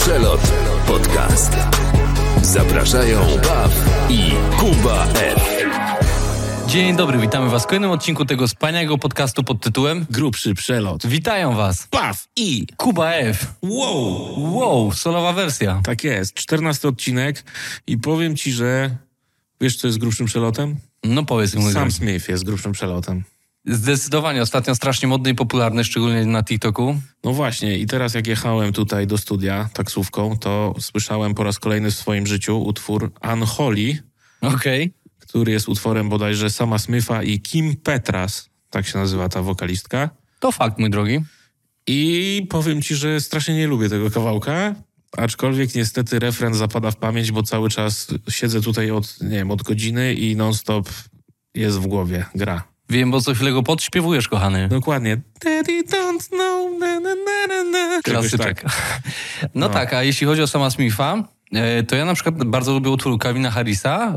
Przelot Podcast. Zapraszają Paw i Kuba F. Dzień dobry, witamy was w kolejnym odcinku tego wspaniałego podcastu pod tytułem Grubszy Przelot. Witają was Paw i Kuba F. Wow, solowa wersja. Tak jest, 14 odcinek i powiem ci, że wiesz, co jest grubszym przelotem? No powiedz mi, mój Sam drogi. Smith jest grubszym przelotem. Zdecydowanie, ostatnio strasznie modny i popularny, szczególnie na TikToku. No właśnie, i teraz jak jechałem tutaj do studia taksówką, to słyszałem po raz kolejny w swoim życiu utwór Unholy, Okej. który jest utworem bodajże Sama Smitha i Kim Petras, tak się nazywa ta wokalistka. To fakt, mój drogi. I powiem ci, że strasznie nie lubię tego kawałka, aczkolwiek niestety refren zapada w pamięć, bo cały czas siedzę tutaj od godziny i non-stop jest w głowie, gra. Wiem, bo co chwilę go podśpiewujesz, kochany. Dokładnie. Daddy don't know, na, na, na, na. Jakoś Klasyczek. tak. No tak, a jeśli chodzi o Sama Smitha, to ja na przykład bardzo lubię utwór Calvina Harrisa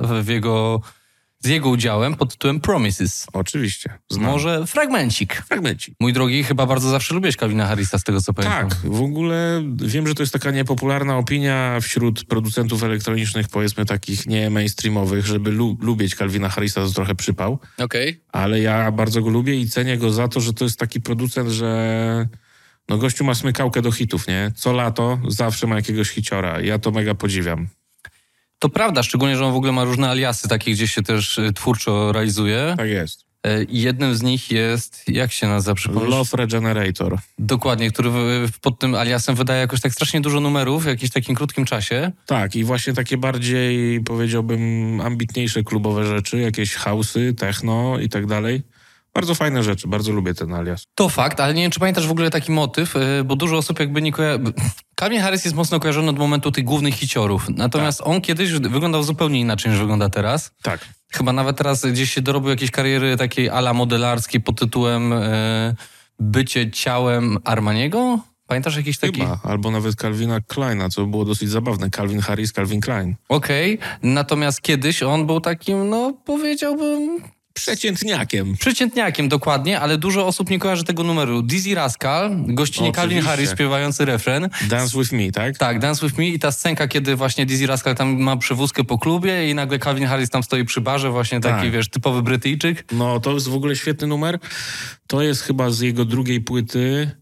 z jego udziałem pod tytułem Promises. Oczywiście. Znam. Może fragmencik. Fragmencik. Mój drogi, chyba bardzo zawsze lubiłeś Calvina Harrisa, z tego co pamiętam. Tak, w ogóle wiem, że to jest taka niepopularna opinia wśród producentów elektronicznych, powiedzmy takich nie mainstreamowych, żeby lubić Calvina Harrisa, to trochę przypał, Okej. ale ja bardzo go lubię i cenię go za to, że to jest taki producent, że no gościu ma smykałkę do hitów, nie? Co lato zawsze ma jakiegoś hiciora. Ja to mega podziwiam. To prawda, szczególnie, że on w ogóle ma różne aliasy, takie gdzie się też twórczo realizuje. Tak jest. I jednym z nich jest, jak się nazywa? Przypomnisz? Love Regenerator. Dokładnie, który pod tym aliasem wydaje jakoś tak strasznie dużo numerów w jakimś takim krótkim czasie. Tak, i właśnie takie bardziej, powiedziałbym, ambitniejsze klubowe rzeczy, jakieś house'y, techno i tak dalej. Bardzo fajne rzeczy, bardzo lubię ten alias. To fakt, ale nie wiem, czy pamiętasz w ogóle taki motyw, bo dużo osób jakby nie kojarzy... Calvin Harris jest mocno kojarzony od momentu tych głównych hiciorów, natomiast on kiedyś wyglądał zupełnie inaczej niż wygląda teraz. Tak. Chyba nawet teraz gdzieś się dorobił jakiejś kariery takiej ala modelarskiej pod tytułem Bycie ciałem Armaniego? Pamiętasz jakiś taki? Chyba, albo nawet Calvina Kleina, co było dosyć zabawne. Calvin Harris, Calvin Klein. Okej, natomiast kiedyś on był takim, no powiedziałbym... Przeciętniakiem, dokładnie, ale dużo osób nie kojarzy tego numeru. Dizzy Rascal, gościnie Calvin Harris śpiewający refren. Dance With Me, tak? Tak, Dance With Me i ta scenka, kiedy właśnie Dizzy Rascal tam ma przewózkę po klubie i nagle Calvin Harris tam stoi przy barze, właśnie taki, Tak. wiesz, typowy Brytyjczyk. No, to jest w ogóle świetny numer. To jest chyba z jego drugiej płyty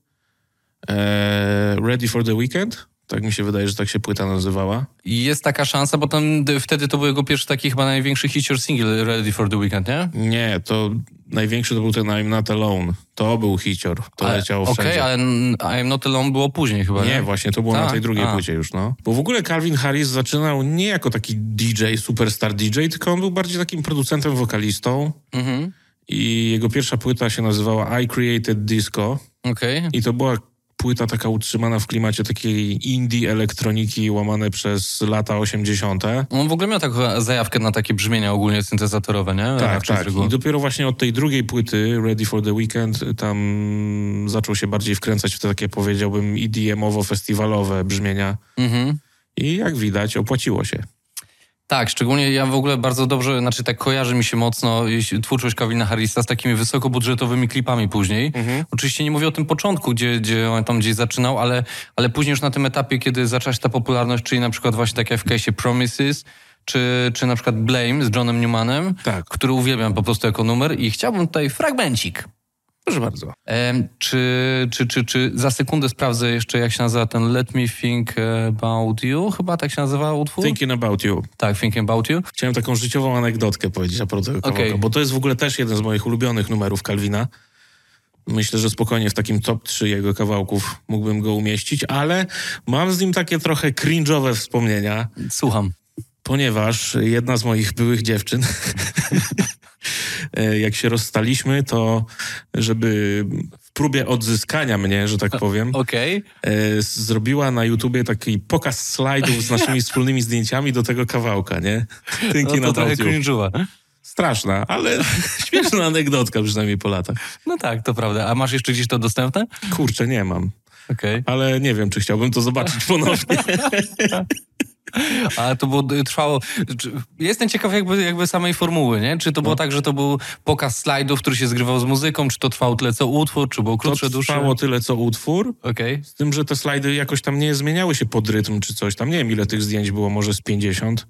Ready for the Weekend. Tak mi się wydaje, że tak się płyta nazywała. I jest taka szansa, bo tam wtedy to był jego pierwszy taki chyba największy hicior single Ready for the Weekend, nie? Nie, to największy to był ten I'm Not Alone. To był hicior. To leciało wszędzie. Okej, ale I'm Not Alone było później chyba, nie? Nie, właśnie to było na tej drugiej płycie już, no. Bo w ogóle Calvin Harris zaczynał nie jako taki DJ, superstar DJ, tylko on był bardziej takim producentem, wokalistą. Mhm. I jego pierwsza płyta się nazywała I Created Disco. Okej. I to była płyta taka utrzymana w klimacie takiej indie elektroniki łamane przez lata 80. On w ogóle miał taką zajawkę na takie brzmienia ogólnie syntezatorowe, nie? Tak, tak. I dopiero właśnie od tej drugiej płyty, Ready for the Weekend, tam zaczął się bardziej wkręcać w te takie, powiedziałbym, EDM-owo-festiwalowe brzmienia. Mhm. I jak widać, opłaciło się. Tak, szczególnie ja w ogóle bardzo dobrze, znaczy tak kojarzy mi się mocno twórczość Calvina Harrisa z takimi wysokobudżetowymi klipami później. Oczywiście nie mówię o tym początku, gdzie on tam gdzieś zaczynał, ale później już na tym etapie, kiedy zaczęła się ta popularność, czyli na przykład właśnie tak jak w case'ie Promises, czy na przykład Blame z Johnem Newmanem, Tak. który uwielbiam po prostu jako numer i chciałbym tutaj fragmencik. Proszę bardzo. Czy za sekundę sprawdzę jeszcze, jak się nazywa ten Let Me Think About You? Chyba tak się nazywa utwór? Thinking About You. Tak, Thinking About You. Chciałem taką życiową anegdotkę powiedzieć a propos tego kawałka, Okej. bo to jest w ogóle też jeden z moich ulubionych numerów Calvina. Myślę, że spokojnie w takim top 3 jego kawałków mógłbym go umieścić, ale mam z nim takie trochę cringe'owe wspomnienia, Słucham. ponieważ jedna z moich byłych dziewczyn, jak się rozstaliśmy, to żeby w próbie odzyskania mnie, że tak powiem, Okej. zrobiła na YouTubie taki pokaz slajdów z naszymi wspólnymi zdjęciami do tego kawałka, nie? No Thinking to trochę About You. cringe'owa. Straszna, ale śmieszna anegdotka przynajmniej po latach. No tak, to prawda. A masz jeszcze gdzieś to dostępne? Kurczę, nie mam. Okej. Ale nie wiem, czy chciałbym to zobaczyć ponownie. A to było, trwało... Jestem ciekaw jakby samej formuły, nie? Czy to było tak, że to był pokaz slajdów, który się zgrywał z muzyką, czy to trwało tyle co utwór, czy było krótsze, dłuższe? To trwało tyle co utwór, z tym, że te slajdy jakoś tam nie zmieniały się pod rytm czy coś tam. Nie wiem, ile tych zdjęć było, może z 50.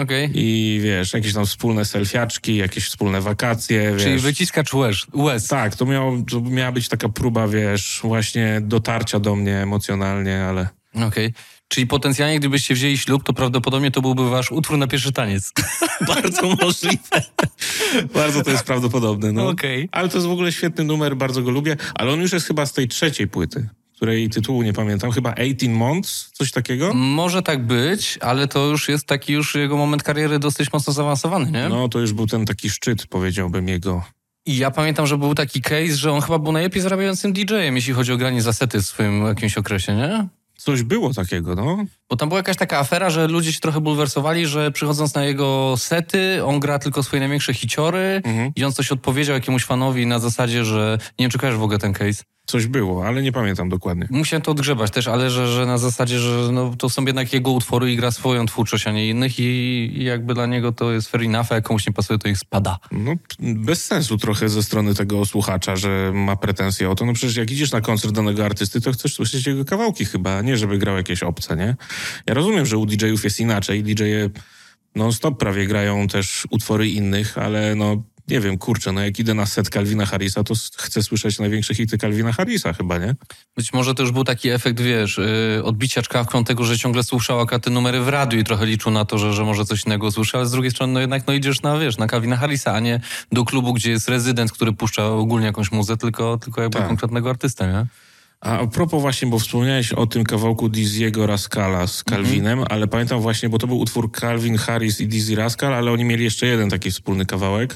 I wiesz, jakieś tam wspólne selfiaczki, jakieś wspólne wakacje, wiesz. Czyli wyciskacz łez. Tak, to miała być taka próba, wiesz, właśnie dotarcia do mnie emocjonalnie, ale... Czyli potencjalnie, gdybyście wzięli ślub, to prawdopodobnie to byłby wasz utwór na pierwszy taniec. Bardzo możliwe. Bardzo to jest prawdopodobne, no. Ale to jest w ogóle świetny numer, bardzo go lubię, ale on już jest chyba z tej trzeciej płyty, której tytułu nie pamiętam, chyba 18 Months, coś takiego? Może tak być, ale to już jest taki jego moment kariery dosyć mocno zaawansowany, nie? No, to już był ten taki szczyt, powiedziałbym, jego... I ja pamiętam, że był taki case, że on chyba był najlepiej zarabiającym DJ-em, jeśli chodzi o granie za sety w swoim jakimś okresie, nie? Coś było takiego, no. Bo tam była jakaś taka afera, że ludzie się trochę bulwersowali, że przychodząc na jego sety, on gra tylko swoje największe hiciory i on coś odpowiedział jakiemuś fanowi na zasadzie, że... Nie wiem, czy kojarzysz w ogóle ten case? Coś było, ale nie pamiętam dokładnie. Musiałem to odgrzebać też, ale że na zasadzie, że no, to są jednak jego utwory i gra swoją twórczość, a nie innych i jakby dla niego to jest fair enough, a jak komuś nie pasuje, to ich spada. No, bez sensu trochę ze strony tego słuchacza, że ma pretensje o to. No przecież jak idziesz na koncert danego artysty, to chcesz słyszeć jego kawałki chyba, nie żeby grał jakieś obce, nie? Ja rozumiem, że u DJ-ów jest inaczej. DJ-e non-stop prawie grają też utwory innych, ale no... Nie wiem, kurczę, no jak idę na set Calvina Harrisa, to chcę słyszeć największe hity Calvina Harrisa chyba, nie? Być może to już był taki efekt, wiesz, odbicia czkawką tego, że ciągle słyszał te numery w radiu i trochę liczył na to, że może coś innego usłyszy, ale z drugiej strony no jednak idziesz na Calvina Harrisa, a nie do klubu, gdzie jest rezydent, który puszcza ogólnie jakąś muzę, tylko jakby konkretnego artystę, nie? A propos właśnie, bo wspomniałeś o tym kawałku Dizzy'ego Rascala z Calvinem, ale pamiętam właśnie, bo to był utwór Calvin Harris i Dizzy Rascal, ale oni mieli jeszcze jeden taki wspólny kawałek.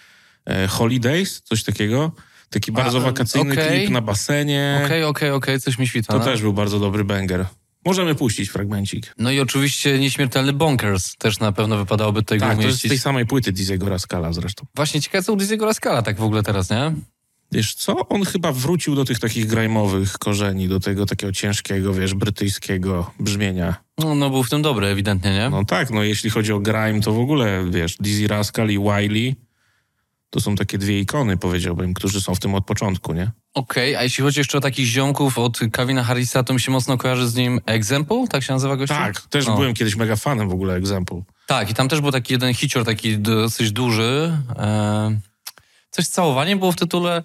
Holidays, coś takiego. Taki bardzo wakacyjny klip na basenie. Okej, coś mi świta. To też był bardzo dobry banger. Możemy puścić fragmencik. No i oczywiście Nieśmiertelny Bonkers też na pewno wypadałoby tutaj go umieścić. Tak, to jest z tej samej płyty Dizzy'ego Rascala zresztą. Właśnie ciekawe co u Dizzy'ego Rascala tak w ogóle teraz, nie? Wiesz co? On chyba wrócił do tych takich grajmowych korzeni, do tego takiego ciężkiego, wiesz, brytyjskiego brzmienia. No był w tym dobry ewidentnie, nie? No tak, no jeśli chodzi o grime, to w ogóle, wiesz, Dizzy Rascal i Wiley to są takie dwie ikony, powiedziałbym, którzy są w tym od początku, nie? A jeśli chodzi jeszcze o takich ziomków od Calvina Harrisa, to mi się mocno kojarzy z nim Example, tak się nazywa gościu? Tak, też byłem kiedyś mega fanem w ogóle Example. Tak, i tam też był taki jeden hicior, taki dosyć duży. Coś z całowaniem było w tytule?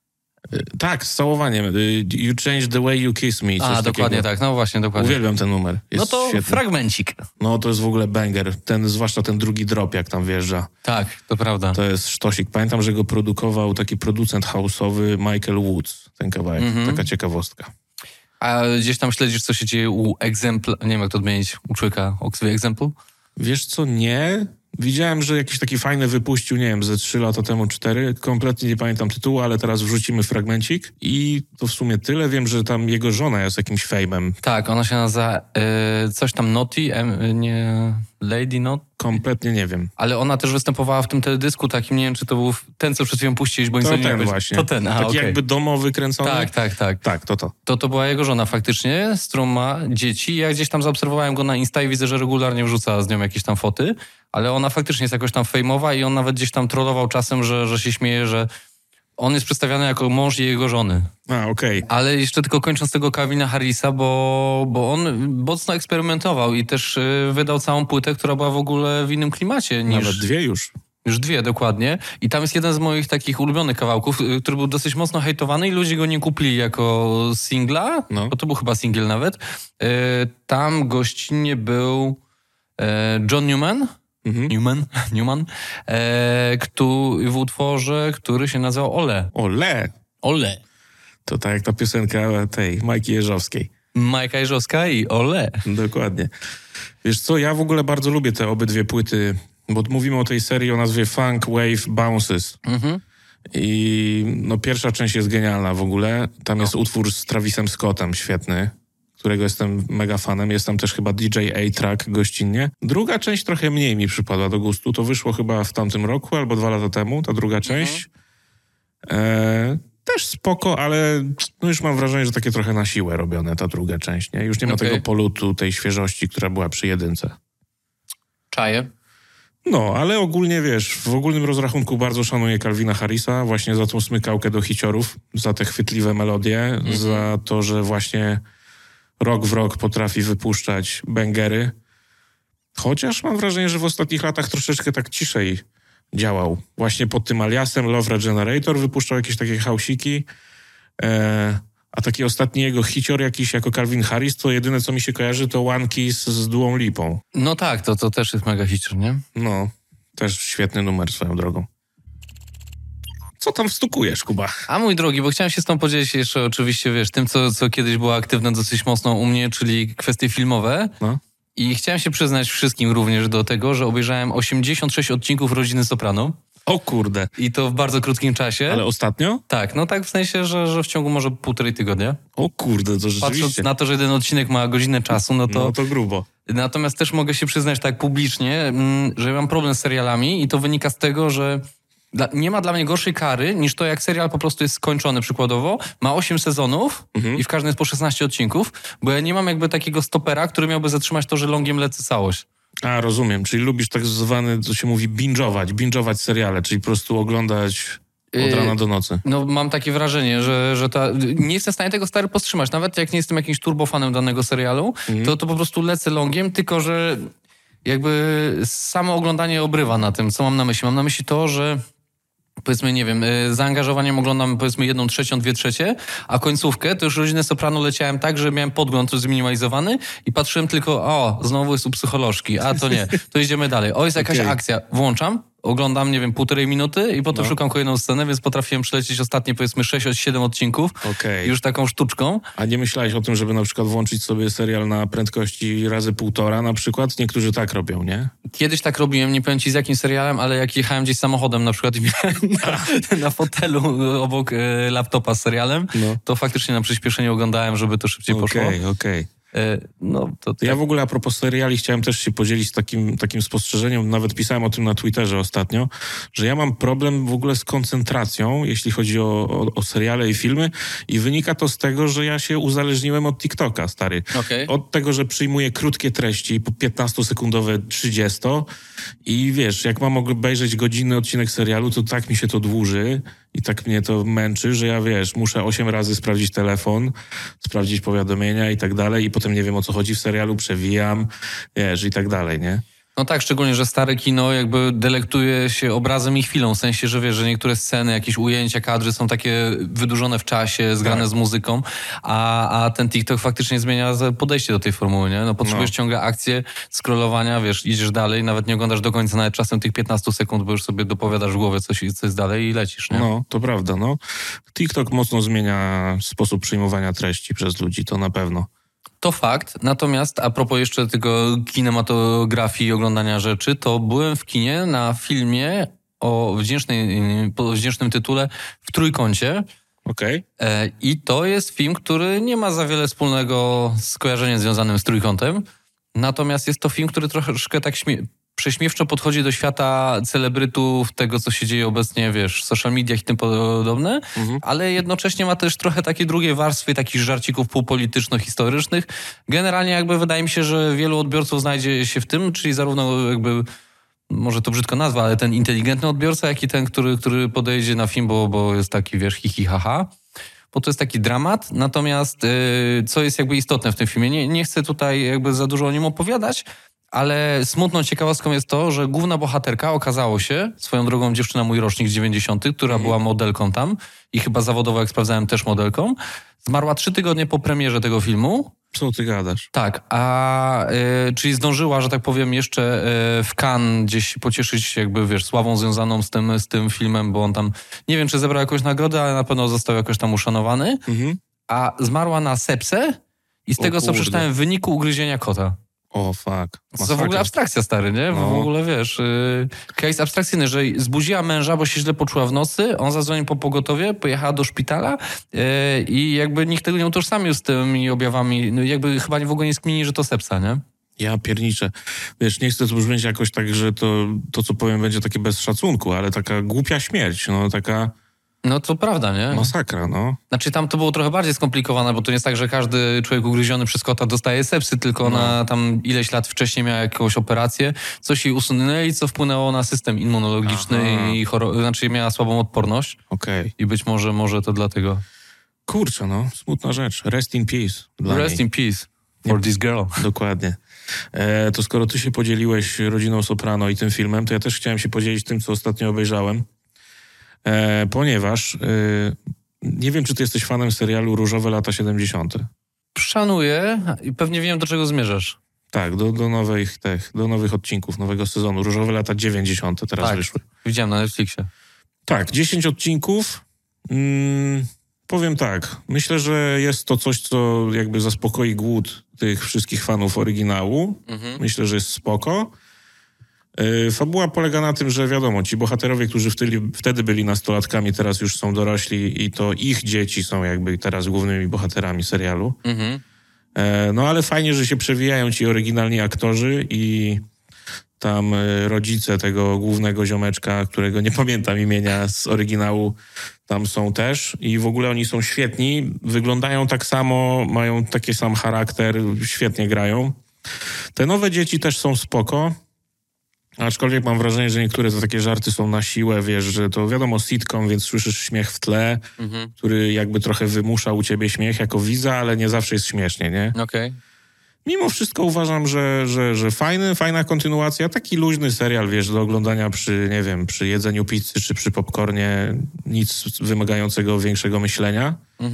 Tak, z całowaniem. You Change the Way You Kiss Me. Coś dokładnie takiego. Tak, no właśnie, dokładnie. Uwielbiam ten numer. Jest no to świetny. Fragmencik. No to jest w ogóle banger. Zwłaszcza ten drugi drop, jak tam wjeżdża. Tak, to prawda. To jest sztosik. Pamiętam, że go produkował taki producent house'owy Michael Woods, ten kawałek. Taka ciekawostka. A gdzieś tam śledzisz, co się dzieje u Example, nie wiem jak to odmienić, u człowieka o kswie Example? Wiesz co, nie. Widziałem, że jakiś taki fajny wypuścił, nie wiem, ze 3 lata temu, 4. Kompletnie nie pamiętam tytułu, ale teraz wrzucimy fragmencik i to w sumie tyle. Wiem, że tam jego żona jest jakimś fejmem. Tak, ona się nazywa coś tam Naughty, nie Lady Not. Kompletnie nie wiem. Ale ona też występowała w tym teledysku takim, nie wiem, czy to był ten, co przed chwilą puściłeś, bo to ten właśnie. To ten, taki jakby domowy kręcony. Tak. Tak, to. To była jego żona faktycznie, z którą ma dzieci. Ja gdzieś tam zaobserwowałem go na Insta i widzę, że regularnie wrzuca z nią jakieś tam foty, ale ona faktycznie jest jakoś tam fejmowa i on nawet gdzieś tam trollował czasem, że się śmieje, że on jest przedstawiany jako mąż jego żony. Ale jeszcze tylko kończąc tego Calvina Harrisa, bo on mocno eksperymentował i też wydał całą płytę, która była w ogóle w innym klimacie niż... Nawet 2 już. Już 2, dokładnie. I tam jest jeden z moich takich ulubionych kawałków, który był dosyć mocno hejtowany i ludzie go nie kupili jako singla, bo to był chyba singiel nawet. Tam gościnnie był John Newman, Newman, w utworze, który się nazywał Ole. To tak jak ta piosenka tej Majki Jeżowskiej. Majka Jeżowska i Ole. Dokładnie. Wiesz co, ja w ogóle bardzo lubię te obydwie płyty, bo mówimy o tej serii o nazwie Funk Wave Bounces. I no pierwsza część jest genialna w ogóle. Tam jest utwór z Travisem Scottem, świetny, którego jestem mega fanem. Jest tam też chyba DJ A-Track gościnnie. Druga część trochę mniej mi przypadła do gustu. To wyszło chyba w tamtym roku albo 2 lata temu, ta druga część. Też spoko, ale no już mam wrażenie, że takie trochę na siłę robione ta druga część, nie? Już nie ma tego polutu, tej świeżości, która była przy jedynce. Czaję. No, ale ogólnie, wiesz, w ogólnym rozrachunku bardzo szanuję Calvina Harrisa właśnie za tą smykałkę do hiciorów, za te chwytliwe melodie, za to, że właśnie rok w rok potrafi wypuszczać bangery. Chociaż mam wrażenie, że w ostatnich latach troszeczkę tak ciszej działał. Właśnie pod tym aliasem Love Regenerator wypuszczał jakieś takie hausiki, a taki ostatni jego hicior jakiś jako Calvin Harris, to jedyne co mi się kojarzy to One Kiss z Duą Lipą. No tak, to też jest mega hicior, nie? No, też świetny numer swoją drogą. Co tam wstukujesz, Kuba? A mój drogi, bo chciałem się z tobą podzielić jeszcze oczywiście, wiesz, tym, co kiedyś było aktywne dosyć mocno u mnie, czyli kwestie filmowe. No. I chciałem się przyznać wszystkim również do tego, że obejrzałem 86 odcinków Rodziny Soprano. O kurde. I to w bardzo krótkim czasie. Ale ostatnio? Tak, no tak w sensie, że w ciągu może 1,5 tygodnia. O kurde, to rzeczywiście. Patrząc na to, że jeden odcinek ma godzinę czasu, no to grubo. Natomiast też mogę się przyznać tak publicznie, że mam problem z serialami i to wynika z tego, że nie ma dla mnie gorszej kary niż to, jak serial po prostu jest skończony przykładowo, ma 8 sezonów i w każdym jest po 16 odcinków, bo ja nie mam jakby takiego stopera, który miałby zatrzymać to, że longiem lecę całość. A, rozumiem, czyli lubisz tak zwany, co się mówi, binge'ować seriale, czyli po prostu oglądać od rana do nocy. No mam takie wrażenie, że nie jestem w stanie tego stary powstrzymać, nawet jak nie jestem jakimś turbofanem danego serialu, to po prostu lecę longiem, tylko że jakby samo oglądanie obrywa na tym, co mam na myśli. Mam na myśli to, że powiedzmy, nie wiem, zaangażowaniem oglądam powiedzmy 1/3, 2/3, a końcówkę to już Rodzinę Soprano leciałem tak, że miałem podgląd zminimalizowany i patrzyłem tylko, znowu jest u psycholożki, a to nie, to idziemy dalej. Jest jakaś akcja, włączam, oglądam, nie wiem, 1,5 minuty i potem szukam kolejną scenę, więc potrafiłem przelecieć ostatnie, powiedzmy, 6-7 odcinków. Już taką sztuczką. A nie myślałeś o tym, żeby na przykład włączyć sobie serial na prędkości razy 1,5 na przykład? Niektórzy tak robią, nie? Kiedyś tak robiłem, nie powiem ci z jakim serialem, ale jak jechałem gdzieś samochodem na przykład i miałem na fotelu obok laptopa z serialem, to faktycznie na przyspieszeniu oglądałem, żeby to szybciej poszło. Okej. Ja w ogóle a propos seriali chciałem też się podzielić takim spostrzeżeniem, nawet pisałem o tym na Twitterze ostatnio, że ja mam problem w ogóle z koncentracją, jeśli chodzi o seriale i filmy i wynika to z tego, że ja się uzależniłem od TikToka, stary. Od tego, że przyjmuję krótkie treści, po 15-sekundowe 30 i wiesz, jak mam obejrzeć godzinny odcinek serialu, to tak mi się to dłuży i tak mnie to męczy, że ja, wiesz, muszę 8 razy sprawdzić telefon, sprawdzić powiadomienia i tak dalej i potem nie wiem, o co chodzi w serialu, przewijam, wiesz, i tak dalej, nie? No tak, szczególnie, że stare kino jakby delektuje się obrazem i chwilą, w sensie, że wiesz, że niektóre sceny, jakieś ujęcia, kadry są takie wydłużone w czasie, zgrane z muzyką, a ten TikTok faktycznie zmienia podejście do tej formuły, nie? No potrzebujesz ciągle akcję, scrollowania, wiesz, idziesz dalej, nawet nie oglądasz do końca nawet czasem tych 15 sekund, bo już sobie dopowiadasz w głowie coś jest dalej i lecisz, nie? No, to prawda, no. TikTok mocno zmienia sposób przyjmowania treści przez ludzi, to na pewno. To fakt, natomiast a propos jeszcze tego kinematografii i oglądania rzeczy, to byłem w kinie na filmie o wdzięcznym tytule W trójkącie. I to jest film, który nie ma za wiele wspólnego z kojarzeniem związanym z trójkątem, natomiast jest to film, który troszeczkę tak prześmiewczo podchodzi do świata celebrytów, tego, co się dzieje obecnie, wiesz, w social mediach i tym podobne, ale jednocześnie ma też trochę takiej drugiej warstwy, takich żarcików półpolityczno-historycznych. Generalnie jakby wydaje mi się, że wielu odbiorców znajdzie się w tym, czyli zarówno jakby, może to brzydko nazwa, ale ten inteligentny odbiorca, jak i ten, który podejdzie na film, bo jest taki, wiesz, hi, haha. Bo to jest taki dramat, natomiast co jest jakby istotne w tym filmie, nie chcę tutaj jakby za dużo o nim opowiadać, ale smutną ciekawostką jest to, że główna bohaterka okazało się, swoją drogą dziewczyna mój rocznik z 90., która była modelką tam i chyba zawodowo, jak sprawdzałem, też modelką, zmarła 3 tygodnie po premierze tego filmu. Co ty gadasz? Tak, czyli zdążyła, że tak powiem, jeszcze w Cannes gdzieś pocieszyć się jakby, wiesz, sławą związaną z tym filmem, bo on tam, nie wiem, czy zebrał jakąś nagrodę, ale na pewno został jakoś tam uszanowany, a zmarła na sepsę i z tego, co przeczytałem, w wyniku ugryzienia kota. O, fuck. To w ogóle abstrakcja, stary, nie? W ogóle, wiesz, case abstrakcyjny, że zbudziła męża, bo się źle poczuła w nocy, on zadzwonił po pogotowie, pojechała do szpitala i jakby nikt tego nie utożsamił z tymi objawami, no jakby chyba w ogóle nie skmini, że to sepsa, nie? Ja pierniczę. Wiesz, nie chcę to brzmieć jakoś tak, że to co powiem będzie takie bez szacunku, ale taka głupia śmierć, no taka No to prawda, nie? Masakra, no. Znaczy tam to było trochę bardziej skomplikowane, bo to nie jest tak, że każdy człowiek ugryziony przez kota dostaje sepsy, tylko ona tam ileś lat wcześniej miała jakąś operację, coś jej usunęli, co wpłynęło na system immunologiczny i znaczy miała słabą odporność. Okej. I być może to dlatego. Kurczę, no. Smutna rzecz. Rest in peace. Rest in peace for this girl. Dokładnie. To skoro ty się podzieliłeś Rodziną Soprano i tym filmem, to ja też chciałem się podzielić tym, co ostatnio obejrzałem. Ponieważ nie wiem, czy ty jesteś fanem serialu Różowe lata 70. Szanuję i pewnie wiem, do czego zmierzasz. Tak, do nowych odcinków, nowego sezonu. Różowe lata 90. teraz wyszły. Widziałem na Netflixie. Tak, 10 odcinków. Powiem tak, myślę, że jest to coś, co jakby zaspokoi głód tych wszystkich fanów oryginału. Myślę, że jest spoko. Fabuła polega na tym, że wiadomo, ci bohaterowie, którzy wtedy byli nastolatkami, teraz już są dorośli i to ich dzieci są jakby teraz głównymi bohaterami serialu. No ale fajnie, że się przewijają ci oryginalni aktorzy i tam rodzice tego głównego ziomeczka, którego nie pamiętam imienia z oryginału, tam są też i w ogóle oni są świetni, wyglądają tak samo, mają taki sam charakter, świetnie grają. Te nowe dzieci też są spoko, aczkolwiek mam wrażenie, że niektóre to takie żarty są na siłę, wiesz, że to wiadomo sitcom, więc słyszysz śmiech w tle, który jakby trochę wymusza u ciebie śmiech jako widza, ale nie zawsze jest śmiesznie, nie? Okej. Mimo wszystko uważam, że fajna kontynuacja, taki luźny serial, wiesz, do oglądania przy, nie wiem, przy jedzeniu pizzy czy przy popcornie, nic wymagającego większego myślenia.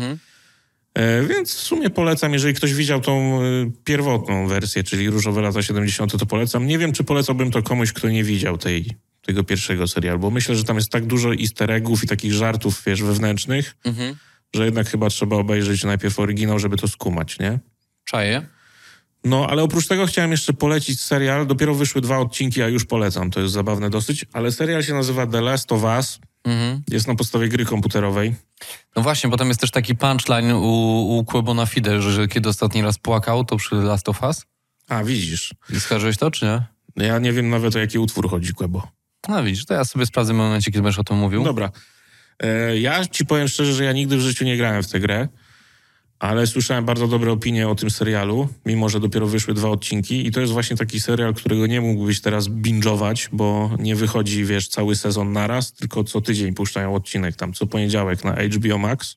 Więc w sumie polecam, jeżeli ktoś widział tą pierwotną wersję, czyli Różowe lata 70, to polecam. Nie wiem, czy polecałbym to komuś, kto nie widział tego pierwszego serialu, bo myślę, że tam jest tak dużo easter eggów i takich żartów, wiesz, wewnętrznych, że jednak chyba trzeba obejrzeć najpierw oryginał, żeby to skumać, nie? Czaję. No, ale oprócz tego chciałem jeszcze polecić serial. Dopiero wyszły 2 odcinki, a już polecam. To jest zabawne dosyć. Ale serial się nazywa The Last of Us. Jest na podstawie gry komputerowej. No właśnie, bo tam jest też taki punchline u Quebo Fide, że kiedy ostatni raz płakał, to przy Last of Us. A, widzisz. Skarżyłeś to, czy nie? Ja nie wiem nawet, o jaki utwór chodzi, Quebo. No widzisz, to ja sobie sprawdzę w momencie, kiedy będziesz o tym mówił. Dobra. Ja ci powiem szczerze, że ja nigdy w życiu nie grałem w tę grę. Ale słyszałem bardzo dobre opinie o tym serialu, mimo że dopiero wyszły 2 odcinki i to jest właśnie taki serial, którego nie mógłbyś teraz binge'ować, bo nie wychodzi, wiesz, cały sezon naraz, tylko co tydzień puszczają odcinek tam, co poniedziałek na HBO Max.